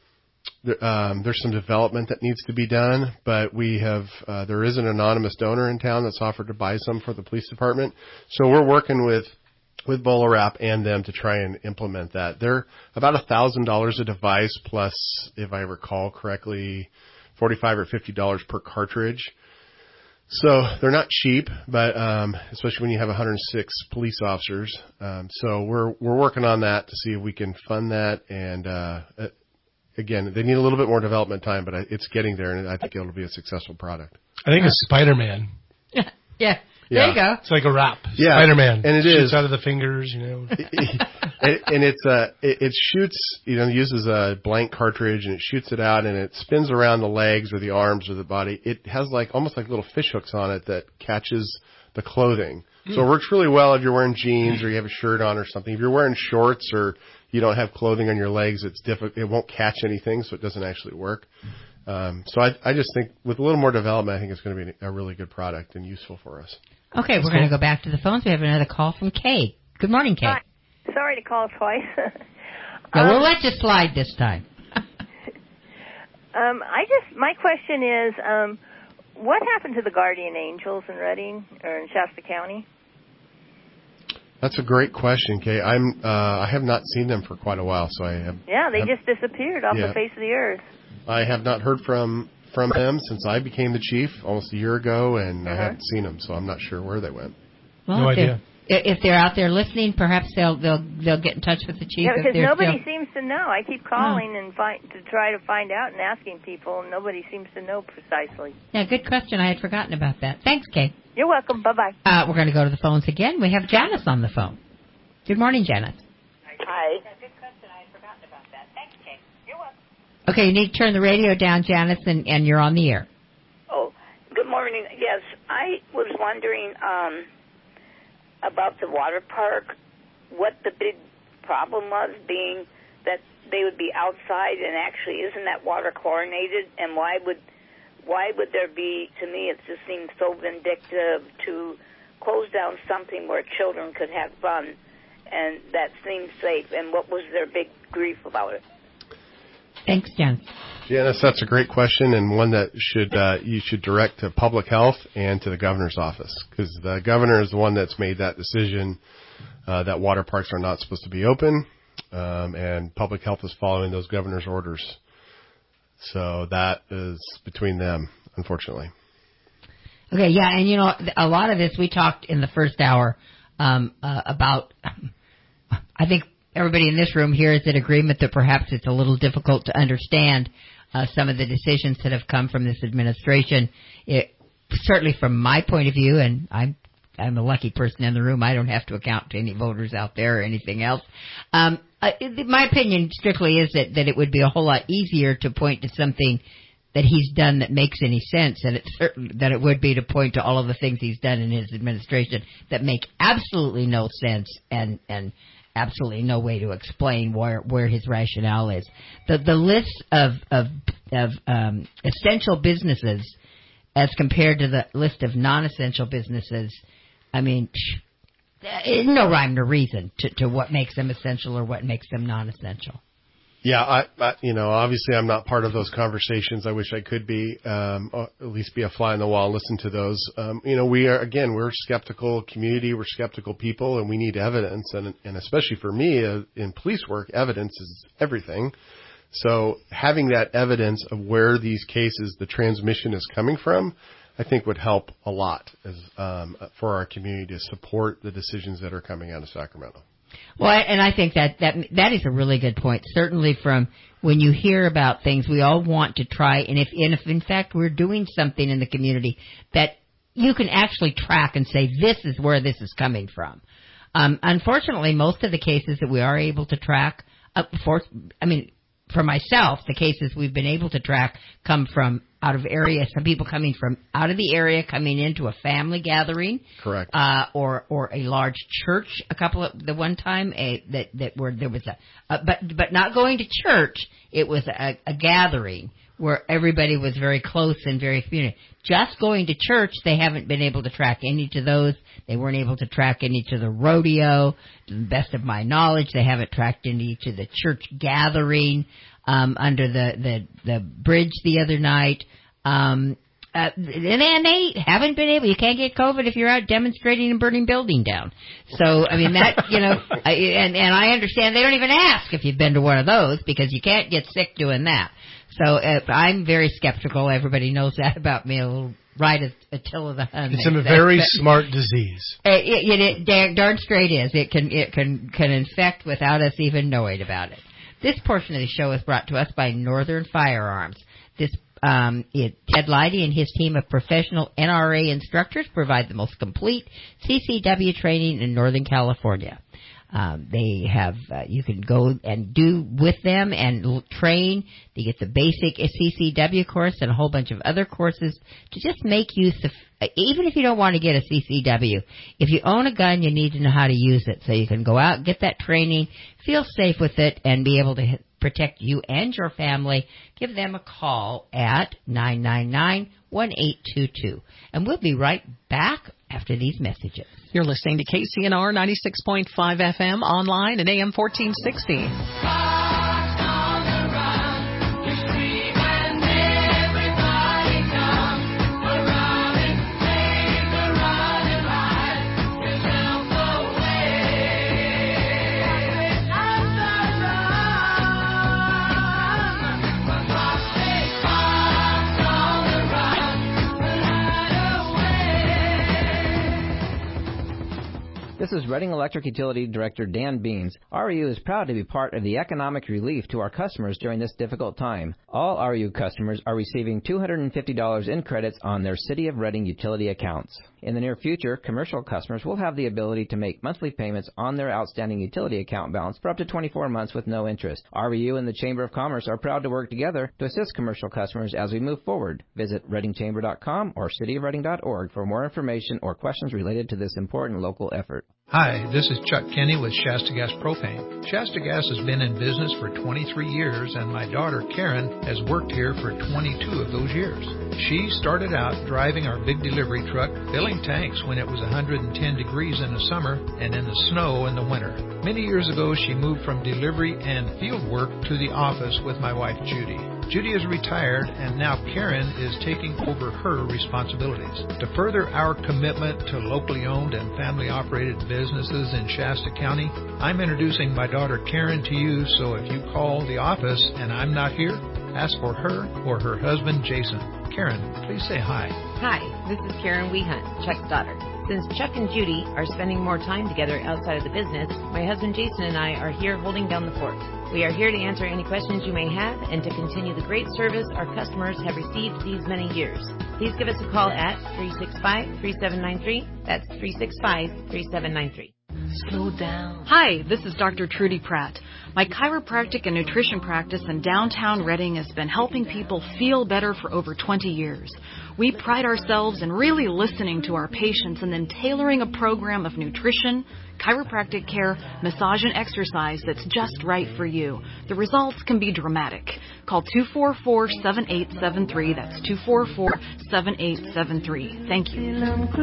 um, there's some development that needs to be done, but we have uh, there is an anonymous donor in town that's offered to buy some for the police department. So we're working with with BolaWrap and them to try and implement that. They're about a thousand dollars a device, plus, if I recall correctly, forty-five or fifty dollars per cartridge. So they're not cheap, but um, especially when you have one hundred six police officers. Um, so we're we're working on that to see if we can fund that. And uh, again, they need a little bit more development time, but it's getting there, and I think it'll be a successful product. I think it's Spider-Man. Yeah, yeah. Yeah. There you go. It's like a wrap. Yeah. Spider-Man. And it shoots is. out of the fingers, you know. and, and it's uh, it, it shoots, you know, uses a blank cartridge and it shoots it out and it spins around the legs or the arms or the body. It has like almost like little fish hooks on it that catches the clothing. Mm. So it works really well if you're wearing jeans or you have a shirt on or something. If you're wearing shorts or you don't have clothing on your legs, it's difficult. It won't catch anything, so it doesn't actually work. Um, so I, I just think with a little more development, I think it's going to be a really good product and useful for us. Okay, we're going to go back to the phones. We have another call from Kay. Good morning, Kay. Hi. Sorry to call twice. No, um, we'll let you slide this time. um, I just, my question is, um, what happened to the Guardian Angels in Redding or in Shasta County? That's a great question, Kay. I'm, uh, I have not seen them for quite a while, so I have. Yeah, they have, just disappeared off yeah. the face of the earth. I have not heard from from them since I became the chief almost a year ago, and Uh-huh. I haven't seen them, so I'm not sure where they went. Well, No if idea. they're- If they're out there listening, perhaps they'll they'll they'll get in touch with the chief. Yeah, if because they're nobody still... seems to know. I keep calling and find to try to find out and asking people, and nobody seems to know precisely. Yeah, good question. I had forgotten about that. Thanks, Kay. You're welcome. Bye-bye. Uh, we're going to go to the phones again. We have Janice on the phone. Good morning, Janice. Hi. Okay, you need to turn the radio down, Janice, and, and you're on the air. Oh, good morning. Yes, I was wondering um, about the water park, what the big problem was, being that they would be outside and actually isn't that water chlorinated, and why would why would there be, to me it just seems so vindictive to close down something where children could have fun, and that seems safe, and what was their big grief about it? Thanks, Janice. Janice, that's a great question, and one that should uh, you should direct to public health and to the governor's office, because the governor is the one that's made that decision uh, that water parks are not supposed to be open, um, and public health is following those governor's orders. So that is between them, unfortunately. Okay, yeah, and you know, a lot of this we talked in the first hour um, uh, about. I think everybody in this room here is in agreement that perhaps it's a little difficult to understand uh, some of the decisions that have come from this administration. It, certainly from my point of view, and I'm I'm a lucky person in the room. I don't have to account to any voters out there or anything else. Um, uh, my opinion strictly is that, that it would be a whole lot easier to point to something that he's done that makes any sense, and it's certain that it would be to point to all of the things he's done in his administration that make absolutely no sense and and absolutely no way to explain where where his rationale is. The the list of of of um, essential businesses as compared to the list of non-essential businesses, I mean, there's no rhyme or reason to, to what makes them essential or what makes them non-essential. Yeah, I, I, you know, obviously I'm not part of those conversations. I wish I could be, um, or at least be a fly on the wall and listen to those. Um, you know, we are, again, we're a skeptical community, we're skeptical people, and we need evidence. And, and especially for me, uh, in police work, evidence is everything. So having that evidence of where these cases, the transmission is coming from, I think would help a lot as, um, for our community to support the decisions that are coming out of Sacramento. Well, and I think that, that that is a really good point. Certainly from when you hear about things, we all want to try, and if, and if in fact we're doing something in the community that you can actually track and say, this is where this is coming from. Um, unfortunately, most of the cases that we are able to track, uh, for, I mean, for myself, the cases we've been able to track come from out of area, some people coming from out of the area, coming into a family gathering. Correct. Uh, or, or a large church a couple of, the one time, a, that, that where there was a, uh, but, but not going to church, it was a, a gathering where everybody was very close and very community. Just going to church, they haven't been able to track any to those. They weren't able to track any to the rodeo. To the best of my knowledge, they haven't tracked any to the church gathering um, under the, the, the bridge the other night. Um, uh, and, and they haven't been able, you can't get COVID if you're out demonstrating and burning building down. So, I mean, that, you know, I, and, and I understand they don't even ask if you've been to one of those because you can't get sick doing that. So uh, I'm very skeptical. Everybody knows that about me. A little right as Attila the Hun. It's a very but, smart disease. It, it, it darn, darn straight is. It can it can can infect without us even knowing about it. This portion of the show is brought to us by Northern Firearms. This um, it, Ted Leidy and his team of professional N R A instructors provide the most complete C C W training in Northern California. Um, they have, uh, you can go and do with them and l- train. They get the basic C C W course and a whole bunch of other courses to just make use of, uh, even if you don't want to get a C C W, if you own a gun, you need to know how to use it. So you can go out, get that training, feel safe with it, and be able to hit, protect you and your family. Give them a call at nine nine nine, one eight two two. And we'll be right back after these messages. You're listening to K C N R ninety-six point five F M, online at A M fourteen sixty. This is Reading Electric Utility Director Dan Beans. R E U is proud to be part of the economic relief to our customers during this difficult time. All R E U customers are receiving two hundred fifty dollars in credits on their City of Reading utility accounts. In the near future, commercial customers will have the ability to make monthly payments on their outstanding utility account balance for up to twenty-four months with no interest. R E U and the Chamber of Commerce are proud to work together to assist commercial customers as we move forward. Visit reading chamber dot com or city of reading dot org for more information or questions related to this important local effort. Hi, this is Chuck Kenny with Shasta Gas Propane. Shasta Gas has been in business for twenty-three years, and my daughter Karen has worked here for twenty-two of those years. She started out driving our big delivery truck, filling tanks when it was one hundred ten degrees in the summer and in the snow in the winter. Many years ago, she moved from delivery and field work to the office with my wife Judy. Judy is retired, and now Karen is taking over her responsibilities. To further our commitment to locally owned and family-operated businesses in Shasta County, I'm introducing my daughter Karen to you, so if you call the office and I'm not here, ask for her or her husband Jason. Karen, please say hi. Hi, this is Karen Wehunt, Chuck's daughter. Since Chuck and Judy are spending more time together outside of the business, my husband Jason and I are here holding down the fort. We are here to answer any questions you may have and to continue the great service our customers have received these many years. Please give us a call at three six five, three seven nine three. That's three six five, three seven nine three. Slow down. Hi, this is Doctor Trudy Pratt. My chiropractic and nutrition practice in downtown Reading has been helping people feel better for over twenty years. We pride ourselves in really listening to our patients and then tailoring a program of nutrition, chiropractic care, massage, and exercise that's just right for you. The results can be dramatic. Call two four four, seven eight seven three. That's two four four, seven eight seven three. Thank you.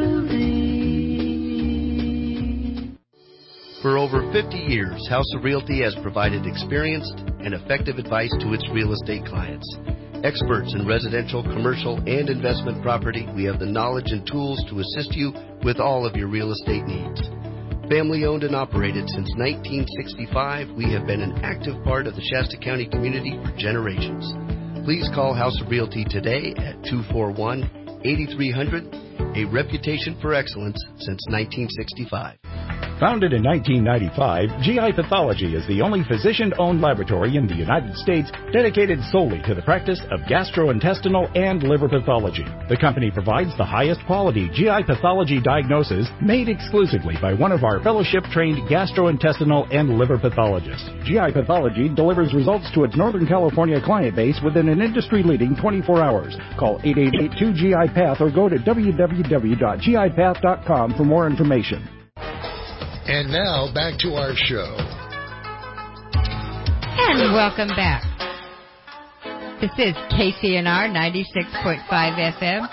For over fifty years, House of Realty has provided experienced and effective advice to its real estate clients. Experts in residential, commercial, and investment property, we have the knowledge and tools to assist you with all of your real estate needs. Family owned and operated since nineteen sixty-five, we have been an active part of the Shasta County community for generations. Please call House of Realty today at two four one, eighty-three hundred, a reputation for excellence since nineteen sixty-five. Founded in nineteen ninety-five, G I Pathology is the only physician-owned laboratory in the United States dedicated solely to the practice of gastrointestinal and liver pathology. The company provides the highest quality G I pathology diagnosis made exclusively by one of our fellowship-trained gastrointestinal and liver pathologists. G I Pathology delivers results to its Northern California client base within an industry-leading twenty-four hours. Call eight eight eight, two G I Path or go to w w w dot g i path dot com for more information. And now, back to our show. And welcome back. This is K C N R ninety-six point five F M.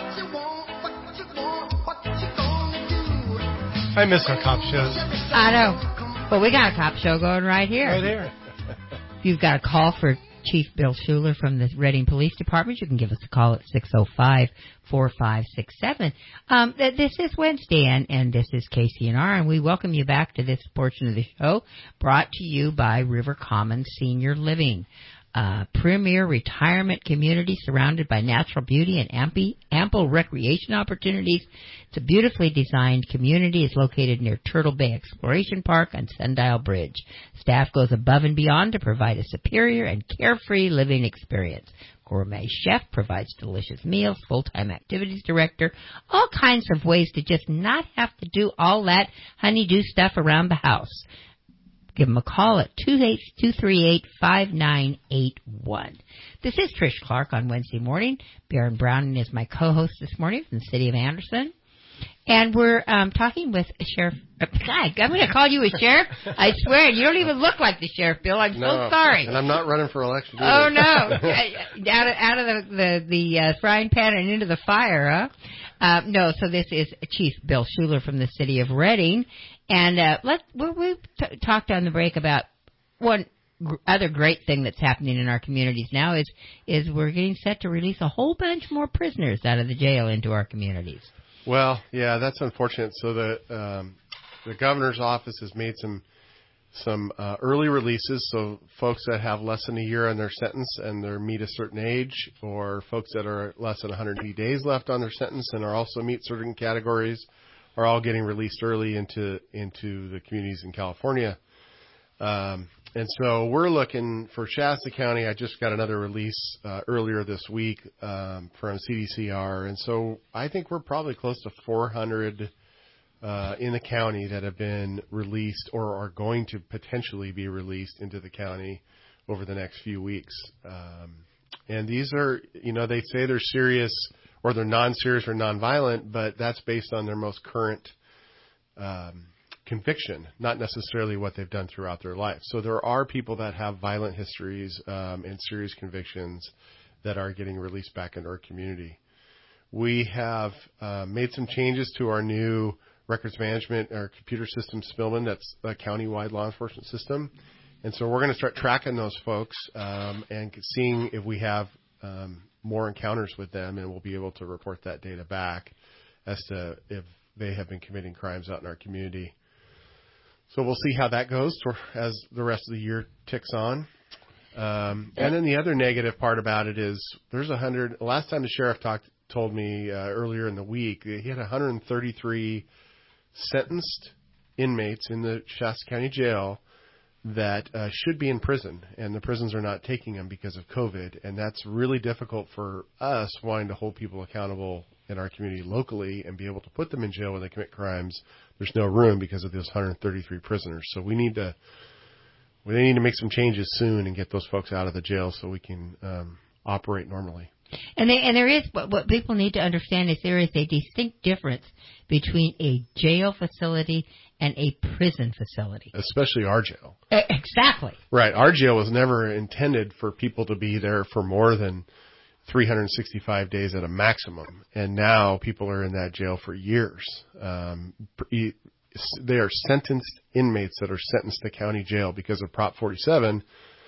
I miss our cop shows. I know. But we got a cop show going right here. Right here. If you've got a call for Chief Bill Schuler from the Redding Police Department, you can give us a call at six oh five, four five six seven. Um, th- this is Wednesday, and, and this is K C N R, and we welcome you back to this portion of the show brought to you by River Commons Senior Living. Uh, premier retirement community surrounded by natural beauty and ample, ample recreation opportunities. It's a beautifully designed community. It's located near Turtle Bay Exploration Park on Sundial Bridge. Staff goes above and beyond to provide a superior and carefree living experience. Gourmet chef provides delicious meals, full-time activities director, all kinds of ways to just not have to do all that honey-do stuff around the house. Give them a call at two three eight, five nine eight one. This is Trish Clark on Wednesday morning. Baron Browning is my co-host this morning from the city of Anderson. And we're um, talking with Sheriff... Uh, God, I'm going to call you a sheriff? I swear, you don't even look like the sheriff, Bill. I'm no, so sorry. And I'm not running for election either. Oh, no. out of, out of the, the, the uh, frying pan and into the fire, huh? Uh, no, so this is Chief Bill Schuler from the city of Redding. And uh, let we we t- talked on the break about one gr- other great thing that's happening in our communities now is is we're getting set to release a whole bunch more prisoners out of the jail into our communities. Well, yeah, that's unfortunate. So the um, the governor's office has made some some uh, early releases. So folks that have less than a year on their sentence and they meet a certain age, or folks that are less than one hundred eighty days left on their sentence and are also meet certain categories, are all getting released early into into the communities in California. Um, and so we're looking for Shasta County. I just got another release uh, earlier this week um, from C D C R. And so I think we're probably close to four hundred uh, in the county that have been released or are going to potentially be released into the county over the next few weeks. Um, and these are, you know, they say they're serious or they're non-serious or non-violent, but that's based on their most current um, conviction, not necessarily what they've done throughout their life. So there are people that have violent histories um, and serious convictions that are getting released back into our community. We have uh, made some changes to our new records management, our computer system, Spillman, that's a county-wide law enforcement system. And so we're going to start tracking those folks um, and seeing if we have um, more encounters with them, and we'll be able to report that data back as to if they have been committing crimes out in our community. So we'll see how that goes as the rest of the year ticks on. Um, and then the other negative part about it is there's a hundred. Last time the sheriff talked, told me uh, earlier in the week, he had one hundred thirty-three sentenced inmates in the Shasta County Jail that uh, should be in prison, and the prisons are not taking them because of COVID. And that's really difficult for us wanting to hold people accountable in our community locally and be able to put them in jail when they commit crimes. There's no room because of those one hundred thirty-three prisoners. So we need to we need to make some changes soon and get those folks out of the jail so we can um, operate normally. And, they, and there is, what, what people need to understand is there is a distinct difference between a jail facility and a prison facility. Especially our jail. Uh, exactly. Right. Our jail was never intended for people to be there for more than three hundred sixty-five days at a maximum. And now people are in that jail for years. Um, they are sentenced inmates that are sentenced to county jail because of Prop forty-seven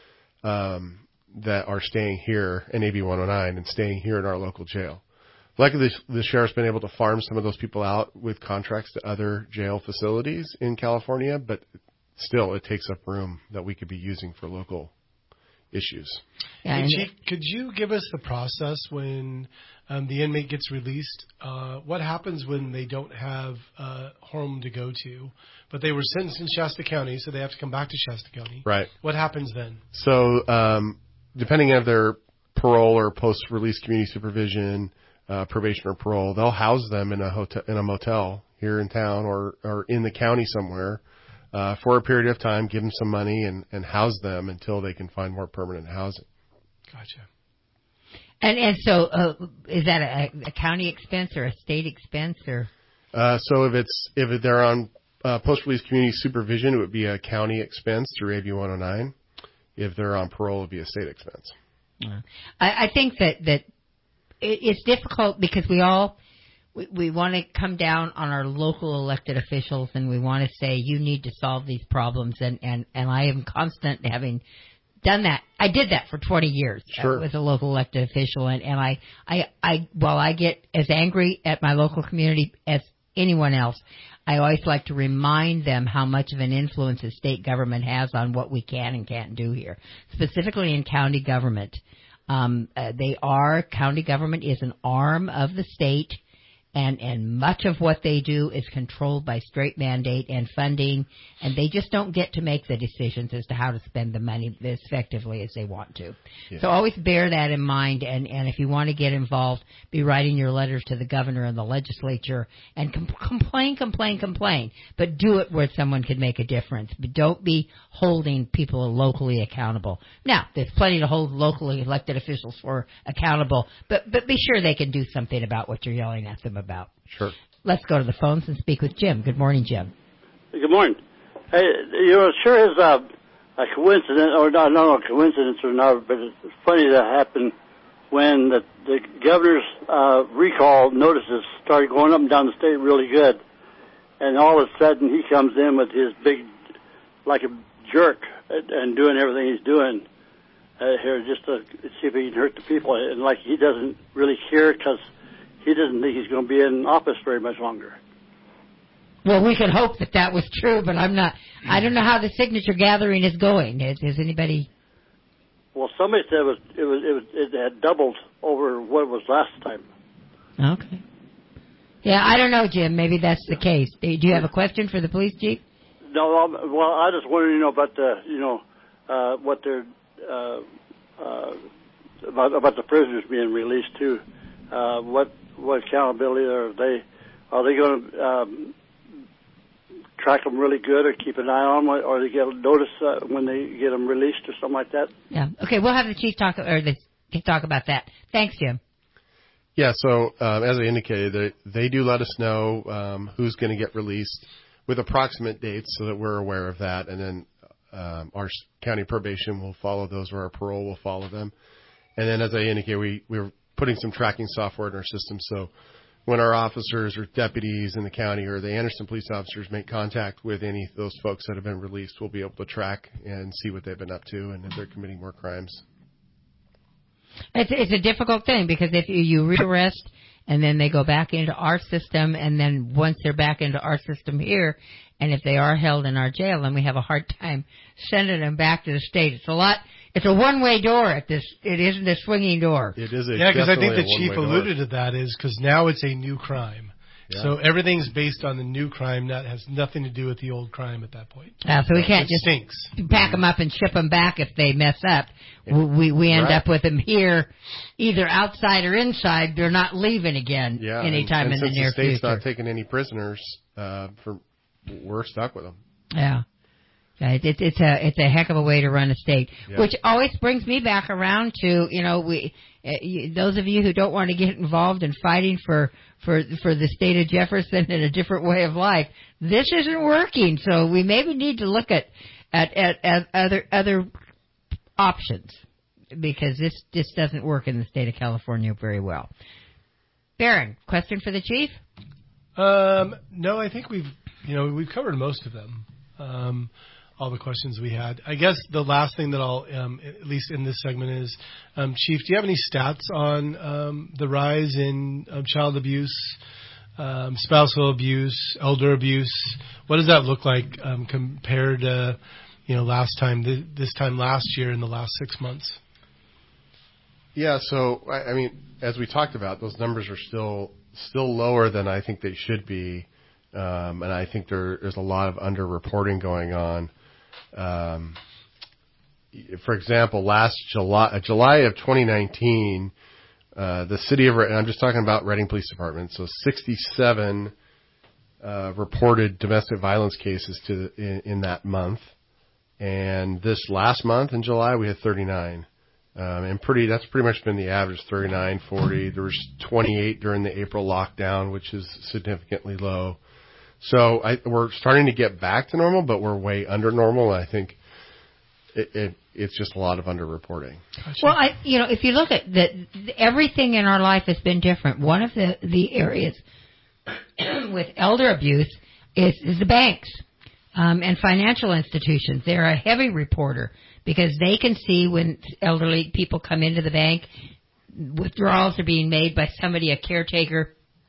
um, that are staying here in A B one oh nine and staying here in our local jail. Luckily, the, the sheriff's been able to farm some of those people out with contracts to other jail facilities in California, but still it takes up room that we could be using for local issues. Hey, Chief, could you give us the process when um, the inmate gets released? Uh, what happens when they don't have a home to go to, but they were sentenced in Shasta County, so they have to come back to Shasta County? Right. What happens then? So um, depending on their parole or post-release community supervision, uh, probation or parole, they'll house them in a hotel, in a motel here in town or, or in the county somewhere uh, for a period of time, give them some money and, and house them until they can find more permanent housing. Gotcha. And and so uh, is that a, a county expense or a state expense or? Uh, so if it's if they're on uh, post-release community supervision, it would be a county expense through A B one oh nine. If they're on parole, it would be a state expense. I, I think that that it, it's difficult because we all we, we want to come down on our local elected officials and we want to say you need to solve these problems and and and I am constant having done that. I did that for twenty years sure. uh, as a local elected official, and and I I I while I get as angry at my local community as anyone else, I always like to remind them how much of an influence the state government has on what we can and can't do here, specifically in county government. Um, uh, they are, county government is an arm of the state, and, and much of what they do is controlled by straight mandate and funding, and they just don't get to make the decisions as to how to spend the money as effectively as they want to. Yeah. So always bear that in mind, and, and if you want to get involved, be writing your letters to the governor and the legislature, and com- complain, complain, complain, but do it where someone could make a difference. But don't be holding people locally accountable. Now, there's plenty to hold locally elected officials for accountable, but, but be sure they can do something about what you're yelling at them about. Sure. Let's go to the phones and speak with Jim. Good morning, Jim. Good morning. Hey, you know, it sure is a, a coincidence, or not, not a coincidence or not, but it's funny that happened when the, the governor's uh, recall notices started going up and down the state really good, and all of a sudden he comes in with his big, like a jerk, and, and doing everything he's doing uh, here just to see if he can hurt the people, and like he doesn't really care because he doesn't think he's going to be in office very much longer. Well, we could hope that that was true, but I'm not. I don't know how the signature gathering is going. Is, is anybody? Well, somebody said it was it was it was it had doubled over what it was last time. Okay. Yeah, I don't know, Jim. Maybe that's the case. Do you have a question for the police chief? No. Um, well, I just wanted to know about the you know uh, what they're uh, uh, about about the prisoners being released too. Uh, what what accountability are they? Are they going to um, track them really good, or keep an eye on them, or they get a notice uh, when they get them released, or something like that? Yeah. Okay, we'll have the chief talk or the talk about that. Thanks, Jim. Yeah. So um, as I indicated, they, they do let us know um, who's going to get released with approximate dates, so that we're aware of that, and then um, our county probation will follow those, or our parole will follow them, and then as I indicated, we we're putting some tracking software in our system, so when our officers or deputies in the county or the Anderson police officers make contact with any of those folks that have been released, we'll be able to track and see what they've been up to and if they're committing more crimes. It's, it's a difficult thing because if you, you rearrest and then they go back into our system, and then once they're back into our system here, and if they are held in our jail, then we have a hard time sending them back to the state. It's a lot. It's a one-way door at this. It isn't a swinging door. It is a yeah, because I think the chief door. alluded to that is because now it's a new crime. Yeah. So everything's based on the new crime that has nothing to do with the old crime at that point. Uh, so we can't it just stinks. pack them up and ship them back if they mess up. Yeah. We we end right. up with them here, either outside or inside. They're not leaving again yeah, anytime and, and in the near future. Since the state's future. not taking any prisoners, uh, for we're stuck with them. Yeah. It's, it's it's a it's a heck of a way to run a state, yeah. which always brings me back around to you know we uh, you, those of you who don't want to get involved in fighting for for for the state of Jefferson and a different way of life. This isn't working, so we maybe need to look at at, at, at other other options because this this doesn't work in the state of California very well. Baron, question for the chief? Um, no, I think we've you know we've covered most of them. Um, all the questions we had. I guess the last thing that I'll, um, at least in this segment is, um, Chief, do you have any stats on um, the rise in um, child abuse, um, spousal abuse, elder abuse? What does that look like um, compared to you know, last time, th- this time last year in the last six months? Yeah, so, I, I mean, as we talked about, those numbers are still still lower than I think they should be. Um, and I think there, there's a lot of underreporting going on. Um, for example, last July, uh, July of twenty nineteen, uh, the city of, and I'm just talking about Reading Police Department, so sixty-seven uh, reported domestic violence cases to in, in that month. And this last month in July, we had thirty-nine. Um, and pretty, that's pretty much been the average, thirty-nine, forty. There was twenty-eight during the April lockdown, which is significantly low. So I, we're starting to get back to normal, but we're way under normal. And I think it, it, it's just a lot of underreporting. Gotcha. Well, I, you know, if you look at the, everything in our life has been different. One of the, the areas with elder abuse is, is the banks um, and financial institutions. They're a heavy reporter because they can see when elderly people come into the bank, withdrawals are being made by somebody, a caretaker.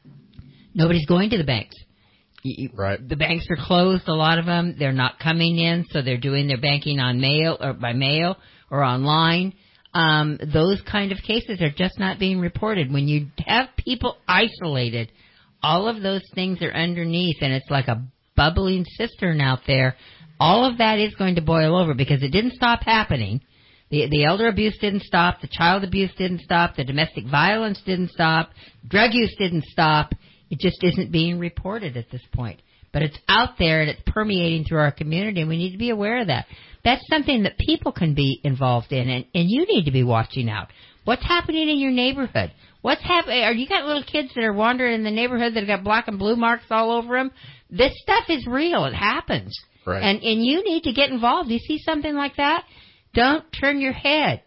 Nobody's going to the banks. Right. The banks are closed, a lot of them. They're not coming in, so they're doing their banking on mail or by mail or online. Um, those kind of cases are just not being reported. When you have people isolated, all of those things are underneath, and it's like a bubbling cistern out there. All of that is going to boil over because it didn't stop happening. The, the elder abuse didn't stop. The child abuse didn't stop. The domestic violence didn't stop. Drug use didn't stop. It just isn't being reported at this point. But it's out there and it's permeating through our community, and we need to be aware of that. That's something that people can be involved in, and, and you need to be watching out. What's happening in your neighborhood? What's happening? Are you got little kids that are wandering in the neighborhood that have got black and blue marks all over them? This stuff is real. It happens. Right. And, and you need to get involved. You see something like that? Don't turn your head.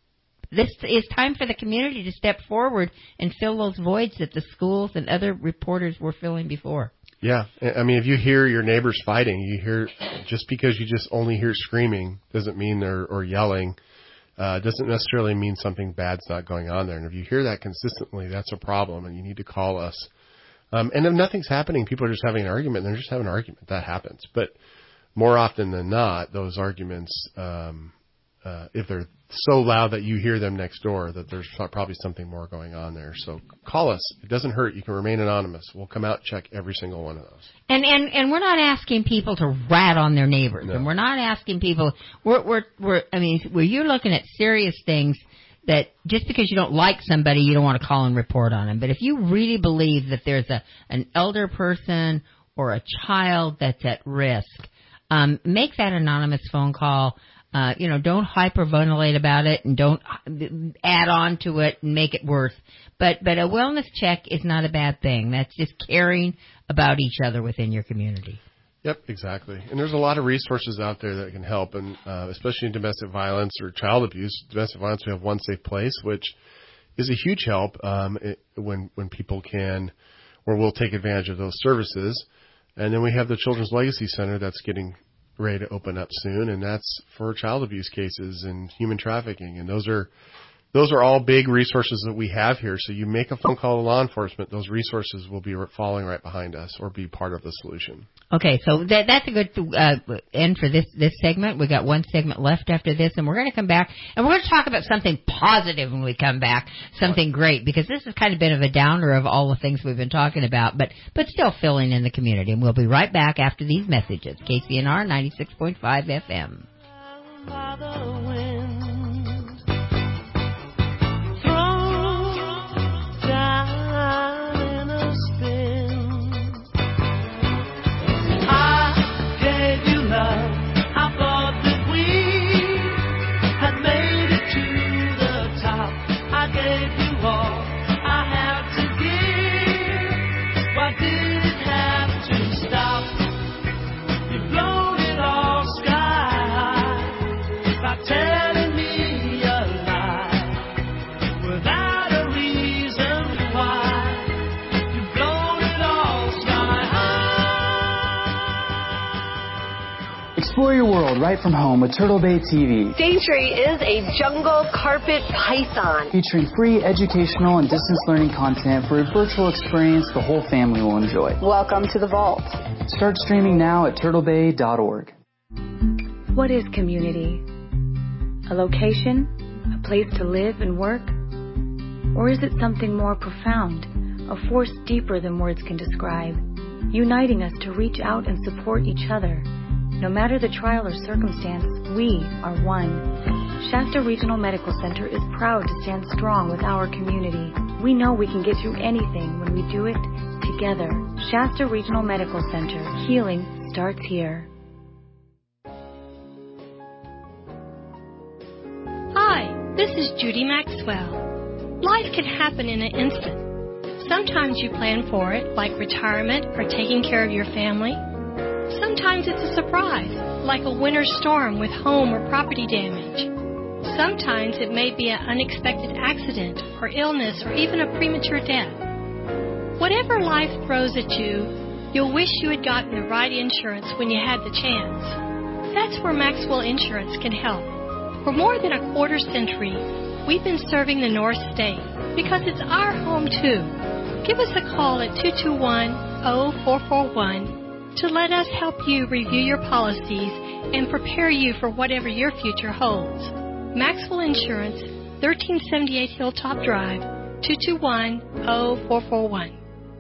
This is time for the community to step forward and fill those voids that the schools and other reporters were filling before. Yeah. I mean, if you hear your neighbors fighting, you hear, just because you just only hear screaming doesn't mean they're, or yelling, uh, doesn't necessarily mean something bad's not going on there. And if you hear that consistently, that's a problem, and you need to call us. Um, and if nothing's happening, people are just having an argument, they're just having an argument. That happens. But more often than not, those arguments, um, uh, if they're so loud that you hear them next door, that there's probably something more going on there. So call us. It doesn't hurt. You can remain anonymous. We'll come out and check every single one of those. And and and we're not asking people to rat on their neighbors, no. And we're not asking people. We're we're we're. I mean, where you're looking at serious things that just because you don't like somebody, you don't want to call and report on them. But if you really believe that there's a an elder person or a child that's at risk, um, make that anonymous phone call. Uh, you know, don't hyperventilate about it and don't add on to it and make it worse. But but a wellness check is not a bad thing. That's just caring about each other within your community. Yep, exactly. And there's a lot of resources out there that can help, and uh, especially in domestic violence or child abuse. Domestic violence, we have One Safe Place, which is a huge help um, it, when when people can, or will take advantage of those services. And then we have the Children's Legacy Center that's getting ready to open up soon, and that's for child abuse cases and human trafficking. And those are those are all big resources that we have here. So you make a phone call to law enforcement, those resources will be following right behind us or be part of the solution. Okay, so that, that's a good uh, end for this, this segment. We got one segment left after this, and we're going to come back, and we're going to talk about something positive when we come back, something great, because this has kind of been of a downer of all the things we've been talking about, but, but still filling in the community. And we'll be right back after these messages. K C N R ninety-six point five F M. Explore your world right from home with Turtle Bay T V. Daintree is a jungle carpet python. Featuring free educational and distance learning content for a virtual experience the whole family will enjoy. Welcome to the vault. Start streaming now at turtle bay dot org. What is community? A location? A place to live and work? Or is it something more profound, a force deeper than words can describe, uniting us to reach out and support each other? No matter the trial or circumstance, we are one. Shasta Regional Medical Center is proud to stand strong with our community. We know we can get through anything when we do it together. Shasta Regional Medical Center. Healing starts here. Hi, this is Judy Maxwell. Life can happen in an instant. Sometimes you plan for it, like retirement or taking care of your family. Sometimes it's a surprise, like a winter storm with home or property damage. Sometimes it may be an unexpected accident or illness or even a premature death. Whatever life throws at you, you'll wish you had gotten the right insurance when you had the chance. That's where Maxwell Insurance can help. For more than a quarter century, we've been serving the North State because it's our home too. Give us a call at two two one, zero four four one to let us help you review your policies and prepare you for whatever your future holds. Maxwell Insurance, thirteen seventy-eight Hilltop Drive, two two one, zero four four one.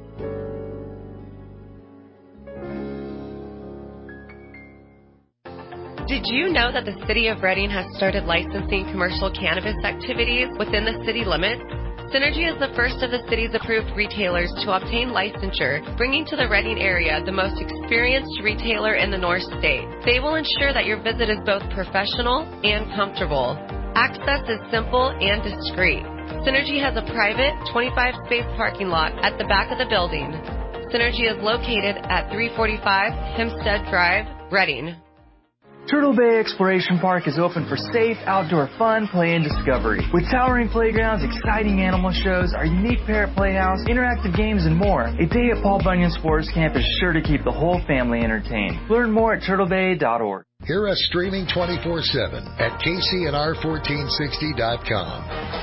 Did you know that the City of Reading has started licensing commercial cannabis activities within the city limits? Synergy is the first of the city's approved retailers to obtain licensure, bringing to the Reading area the most experienced retailer in the North State. They will ensure that your visit is both professional and comfortable. Access is simple and discreet. Synergy has a private twenty-five space parking lot at the back of the building. Synergy is located at three forty-five Hempstead Drive, Reading. Turtle Bay Exploration Park is open for safe, outdoor fun, play, and discovery. With towering playgrounds, exciting animal shows, our unique parrot playhouse, interactive games, and more, a day at Paul Bunyan Sports Camp is sure to keep the whole family entertained. Learn more at turtle bay dot org. Hear us streaming twenty-four seven at K C N R fourteen sixty dot com.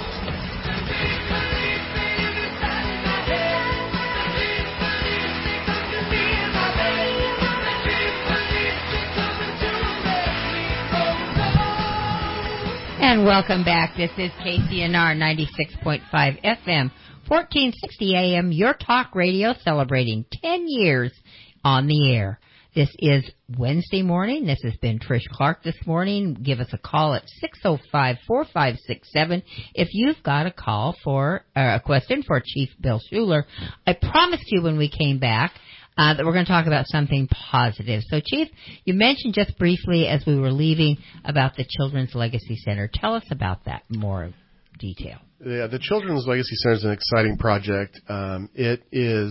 And welcome back. This is K C N R ninety-six point five F M, fourteen sixty A M, your talk radio celebrating ten years on the air. This is Wednesday morning. This has been Trish Clark this morning. Give us a call at six oh five, four five six seven if you've got a call for uh, a question for Chief Bill Schuler. I promised you when we came back Uh, that we're going to talk about something positive. So, Chief, you mentioned just briefly as we were leaving about the Children's Legacy Center. Tell us about that in more detail. Yeah, the Children's Legacy Center is an exciting project. Um, it is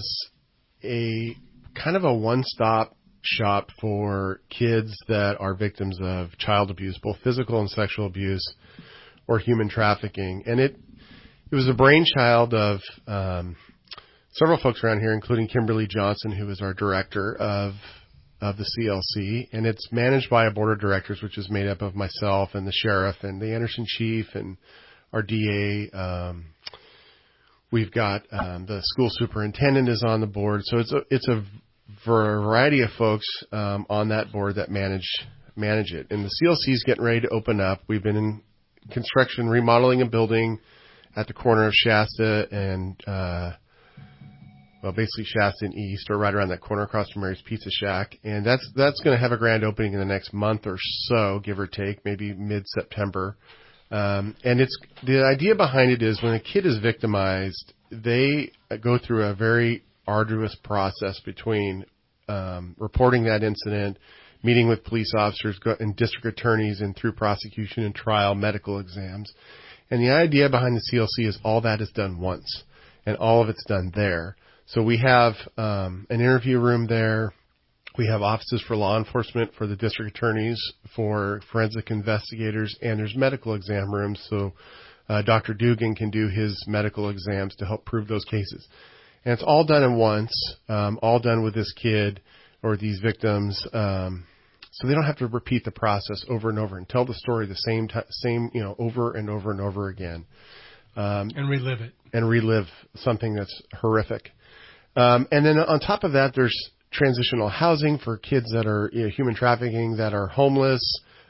a kind of a one-stop shop for kids that are victims of child abuse, both physical and sexual abuse or human trafficking. And it it was a brainchild of um several folks around here, including Kimberly Johnson, who is our director of of the C L C, and it's managed by a board of directors, which is made up of myself and the sheriff and the Anderson chief and our D A. Um, we've got um, the school superintendent is on the board, so it's a it's a variety of folks um, on that board that manage manage it. And the C L C is getting ready to open up. We've been in construction, remodeling a building at the corner of Shasta and uh, well, basically Shasta and East, or right around that corner across from Mary's Pizza Shack. And that's that's going to have a grand opening in the next month or so, give or take, maybe mid-September. Um, and it's the idea behind it is when a kid is victimized, they go through a very arduous process between um, reporting that incident, meeting with police officers and district attorneys, and through prosecution and trial, medical exams. And the idea behind the C L C is all that is done once, and all of it's done there. So we have um, an interview room there. We have offices for law enforcement, for the district attorneys, for forensic investigators, and there's medical exam rooms so uh, Doctor Dugan can do his medical exams to help prove those cases. And it's all done at once, um, all done with this kid or these victims, um, so they don't have to repeat the process over and over and tell the story the same t- same you know over and over and over again. Um, and relive it. And relive something that's horrific. Um, and then on top of that, there's transitional housing for kids that are you know, human trafficking, that are homeless,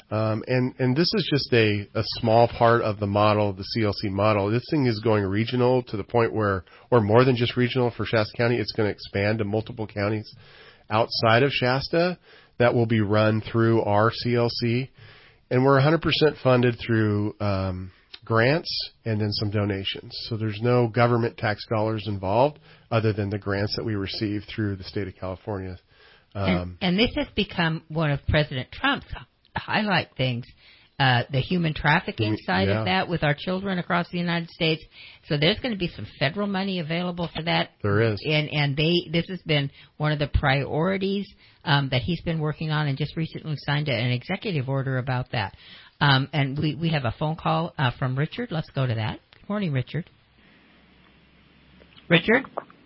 Um, and, and this is just a, a small part of the model, the C L C model. This thing is going regional to the point where, or more than just regional for Shasta County. It's going to expand to multiple counties outside of Shasta that will be run through our C L C. And we're one hundred percent funded through um, grants and then some donations. So there's no government tax dollars involved other than the grants that we receive through the state of California. Um, and, and this has become one of President Trump's highlight things, uh, the human trafficking side yeah. of that with our children across the United States. So there's going to be some federal money available for that. There is. And, and they, this has been one of the priorities um, that he's been working on, and just recently signed an executive order about that. Um, and we, we have a phone call uh, from Richard. Let's go to that. Good morning, Richard. Richard?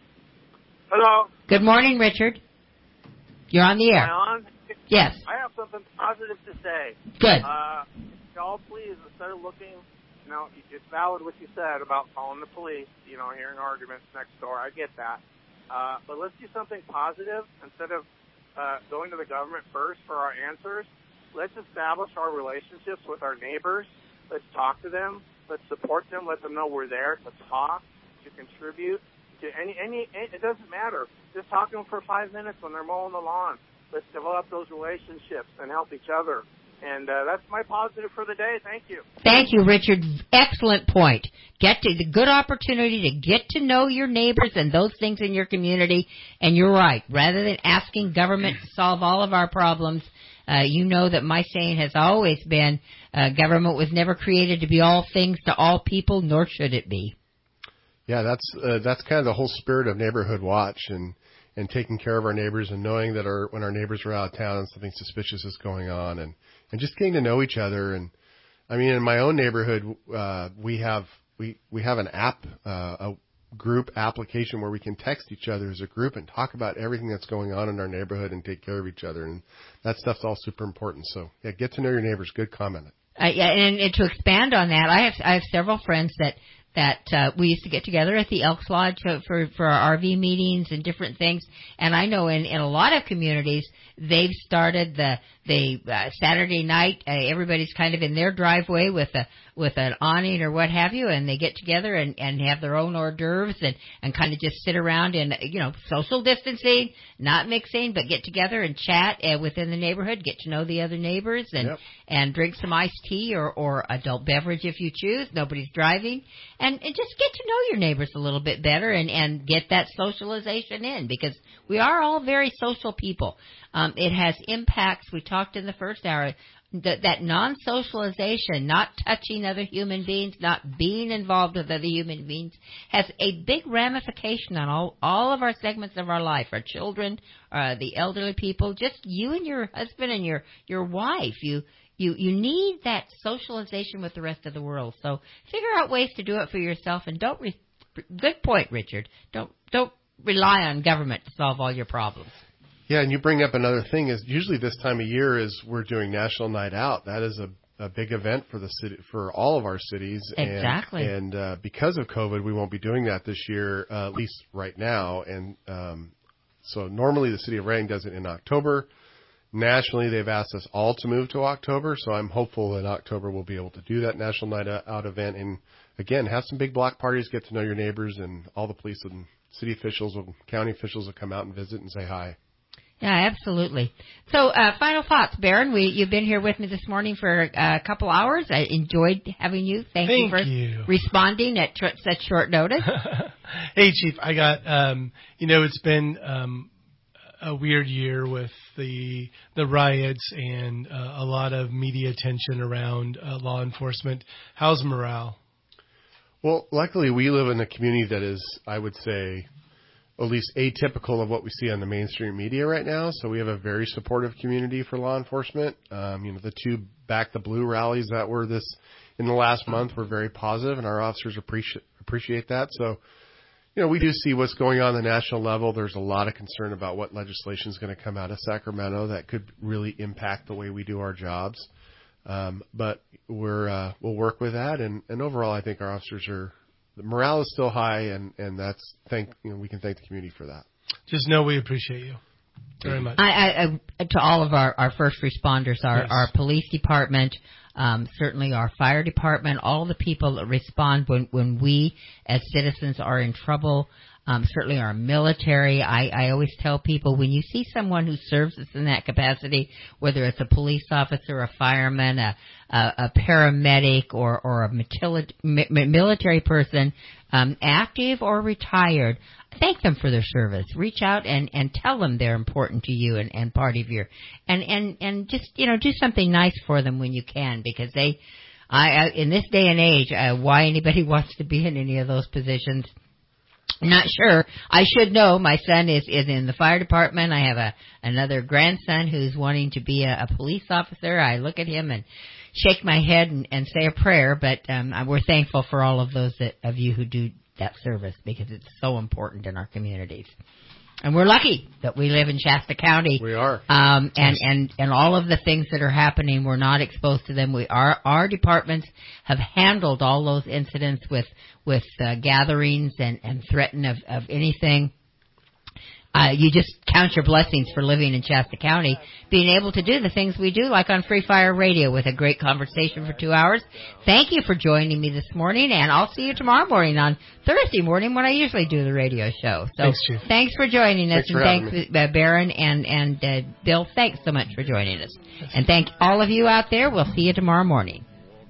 Hello. Good morning, Richard. You're on the air. Am I on? Yes. I have something positive to say. Good. Uh, y'all, please, instead of looking, you know, it's valid what you said about calling the police, you know, hearing arguments next door. I get that. Uh, but let's do something positive. Instead of uh, going to the government first for our answers, let's establish our relationships with our neighbors. Let's talk to them. Let's support them. Let them know we're there to talk, to contribute. To any, any, it doesn't matter. Just talk to them for five minutes when they're mowing the lawn. Let's develop those relationships and help each other. And uh, that's my positive for the day. Thank you. Thank you, Richard. Excellent point. Get to the good opportunity to get to know your neighbors and those things in your community. And you're right. Rather than asking government to solve all of our problems, uh, you know that my saying has always been, uh, government was never created to be all things to all people, nor should it be. Yeah, that's uh, that's kind of the whole spirit of Neighborhood Watch, and, and taking care of our neighbors and knowing that our when our neighbors are out of town and something suspicious is going on, and, and just getting to know each other. And I mean, in my own neighborhood, uh, we have we, we have an app, uh, a group application where we can text each other as a group and talk about everything that's going on in our neighborhood and take care of each other. And that stuff's all super important. So yeah, get to know your neighbors. Good comment. Uh, yeah, and, and to expand on that, I have I have several friends that. that uh, we used to get together at the Elks Lodge for, for, for our R V meetings and different things. And I know in, in a lot of communities, they've started the, the uh, Saturday night, uh, everybody's kind of in their driveway with a, with an awning or what have you, and they get together and, and have their own hors d'oeuvres and, and kind of just sit around and, you know, social distancing, not mixing, but get together and chat uh, within the neighborhood, get to know the other neighbors and, yep. and drink some iced tea or, or adult beverage if you choose. Nobody's driving. And, and just get to know your neighbors a little bit better and, and get that socialization in, because we are all very social people. Um, it has impacts. We talked in the first hour that, that non-socialization, not touching other human beings, not being involved with other human beings, has a big ramification on all, all of our segments of our life, our children, uh, the elderly people, just you and your husband and your, your wife. You, You you need that socialization with the rest of the world. So figure out ways to do it for yourself, and don't. Re- good point, Richard. Don't don't rely on government to solve all your problems. Yeah, and you bring up another thing. Is usually this time of year is we're doing National Night Out. That is a, a big event for the city, for all of our cities. Exactly. And, and uh, because of COVID, we won't be doing that this year, uh, at least right now. And um, so normally the city of Redding does it in October. Nationally, they've asked us all to move to October, so I'm hopeful that October we'll be able to do that National Night Out event. And, again, have some big block parties, get to know your neighbors, and all the police and city officials and county officials will come out and visit and say hi. Yeah, absolutely. So, uh, final thoughts, Baron. We, you've been here with me this morning for a couple hours. I enjoyed having you. Thank, Thank you for you. responding at tr- such short notice. Hey, Chief, I got, um, you know, it's been um, a weird year with the the riots and uh, a lot of media attention around uh, law enforcement. How's morale? Well, luckily we live in a community that is, I would say, at least atypical of what we see on the mainstream media right now. So we have a very supportive community for law enforcement. Um, you know, the two Back the Blue rallies that were this in the last month were very positive, and our officers appreciate appreciate that. So, you know, we do see what's going on at the national level. There's a lot of concern about what legislation is going to come out of Sacramento that could really impact the way we do our jobs. Um, but we're uh, we'll work with that, and, and overall, I think our officers are. The morale is still high, and, and that's thank you know we can thank the community for that. Just know we appreciate you. very much. I, I, I, to all of our, our first responders, our, Yes. our police department, um, certainly our fire department, all the people that respond when, when we as citizens are in trouble. Um, certainly our military. I, I always tell people, when you see someone who serves us in that capacity, whether it's a police officer, a fireman, a, a, a paramedic, or, or a military person, um, active or retired, thank them for their service. Reach out and, and tell them they're important to you and, and part of your, and, and, and just, you know, do something nice for them when you can, because they, I, I in this day and age, uh, why anybody wants to be in any of those positions, I'm not sure. I should know. My son is, is in the fire department. I have a another grandson who's wanting to be a, a police officer. I look at him and shake my head and, and say a prayer, but um, we're thankful for all of those that, of you who do that service, because it's so important in our communities. And we're lucky that we live in Shasta County. We are. Um, and, and, and all of the things that are happening, we're not exposed to them. We are, our departments have handled all those incidents with, with, uh, gatherings and, and threaten of, of anything. Uh, you just count your blessings for living in Shasta County, being able to do the things we do, like on Free Fire Radio with a great conversation for two hours. Thank you for joining me this morning, and I'll see you tomorrow morning on Thursday morning when I usually do the radio show. So Thanks, Chief. Thanks for joining us, Thanks for and having thanks, uh, Baron and, and uh, Bill, thanks so much for joining us. And thank all of you out there. We'll see you tomorrow morning.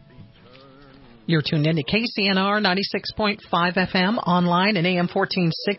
You're tuned in to K C N R ninety-six point five F M, online at A M fourteen sixty.